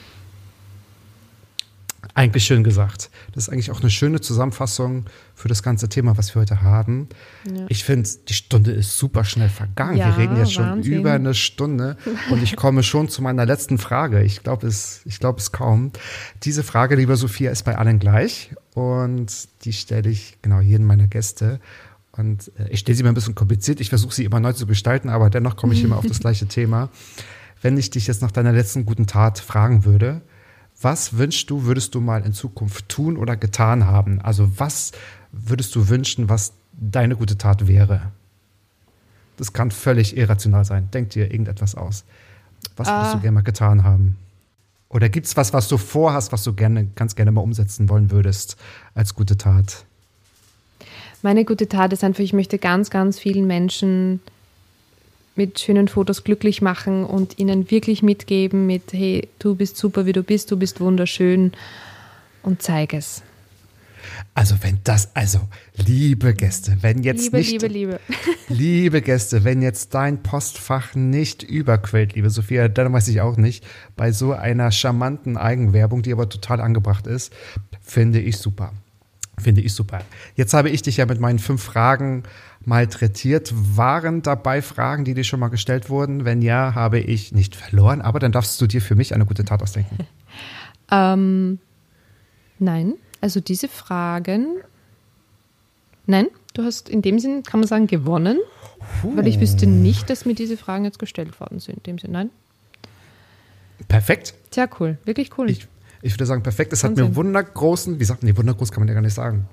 Eigentlich schön gesagt. Das ist eigentlich auch eine schöne Zusammenfassung für das ganze Thema, was wir heute haben. Ja. Ich finde, die Stunde ist super schnell vergangen. Ja, wir reden jetzt schon Wahnsinn. über eine Stunde und ich komme schon zu meiner letzten Frage. Ich glaube es, ich glaube es kaum. Diese Frage, liebe Sophia, ist bei allen gleich und die stelle ich genau jedem meiner Gäste. Und äh, ich stelle sie mir ein bisschen kompliziert. Ich versuche sie immer neu zu gestalten, aber dennoch komme ich immer auf das gleiche Thema. Wenn ich dich jetzt nach deiner letzten guten Tat fragen würde, was wünschst du, würdest du mal in Zukunft tun oder getan haben? Also was würdest du wünschen, was deine gute Tat wäre? Das kann völlig irrational sein. Denk dir irgendetwas aus. Was würdest Ah. du gerne mal getan haben? Oder gibt es was, was du vorhast, was du gerne, ganz gerne mal umsetzen wollen würdest als gute Tat? Meine gute Tat ist einfach, ich möchte ganz, ganz vielen Menschen mit schönen Fotos glücklich machen und ihnen wirklich mitgeben mit, hey, du bist super, wie du bist, du bist wunderschön und zeig es. Also wenn das, also liebe Gäste, wenn jetzt Liebe, nicht, Liebe, Liebe. liebe Gäste, wenn jetzt dein Postfach nicht überquellt, liebe Sophia, dann weiß ich auch nicht, bei so einer charmanten Eigenwerbung, die aber total angebracht ist, finde ich super. Finde ich super. Jetzt habe ich dich ja mit meinen fünf Fragen malträtiert. Waren dabei Fragen, die dir schon mal gestellt wurden? Wenn ja, habe ich nicht verloren, aber dann darfst du dir für mich eine gute Tat ausdenken. Ähm, nein, also diese Fragen, nein, du hast in dem Sinn, kann man sagen, gewonnen, weil ich wüsste nicht, dass mir diese Fragen jetzt gestellt worden sind. In dem Sinn, nein. Perfekt. Sehr cool, wirklich cool. Ich, ich würde sagen, perfekt. Es hat mir Wahnsinn. wundergroßen, wie sagt man, nee, wundergroß kann man ja gar nicht sagen.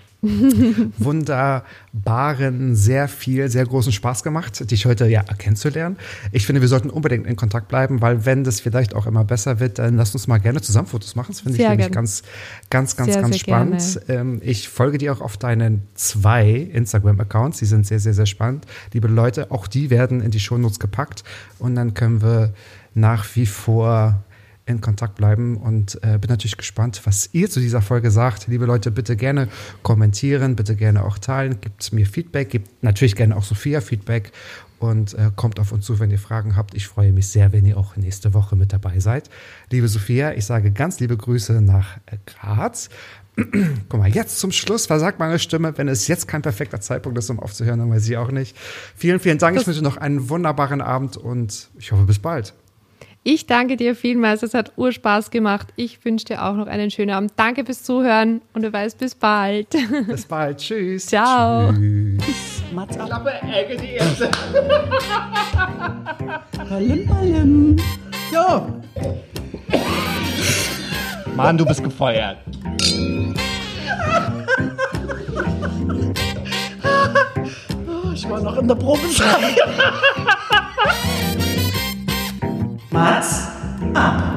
Wunderbaren, sehr viel, sehr großen Spaß gemacht, dich heute ja kennenzulernen. Ich finde, wir sollten unbedingt in Kontakt bleiben, weil wenn das vielleicht auch immer besser wird, dann lass uns mal gerne zusammen Fotos machen. Das finde ich Sehr nämlich gern. ganz, ganz, ganz, Sehr, ganz sehr spannend. Ähm, ich folge dir auch auf deinen zwei Instagram-Accounts. Die sind sehr, sehr, sehr spannend. Liebe Leute, auch die werden in die Shownotes gepackt und dann können wir nach wie vor in Kontakt bleiben und äh, bin natürlich gespannt, was ihr zu dieser Folge sagt. Liebe Leute, bitte gerne kommentieren, bitte gerne auch teilen, gebt mir Feedback, gebt natürlich gerne auch Sophia Feedback und äh, kommt auf uns zu, wenn ihr Fragen habt. Ich freue mich sehr, wenn ihr auch nächste Woche mit dabei seid. Liebe Sophia, ich sage ganz liebe Grüße nach äh, Graz. Guck mal, jetzt zum Schluss versagt meine Stimme. Wenn es jetzt kein perfekter Zeitpunkt ist, um aufzuhören, dann weiß ich auch nicht. Vielen, vielen Dank. Ich wünsche noch einen wunderbaren Abend und ich hoffe, bis bald. Ich danke dir vielmals, es hat Urspaß gemacht. Ich wünsche dir auch noch einen schönen Abend. Danke fürs Zuhören und du weißt, bis bald. Bis bald, tschüss. Ciao. Tschüss. Mats ab. Klappe, Ecke, die erste. Palim, palim. Jo. Mann, du bist gefeuert. Oh, ich war noch in der Probezeit. Mats ab.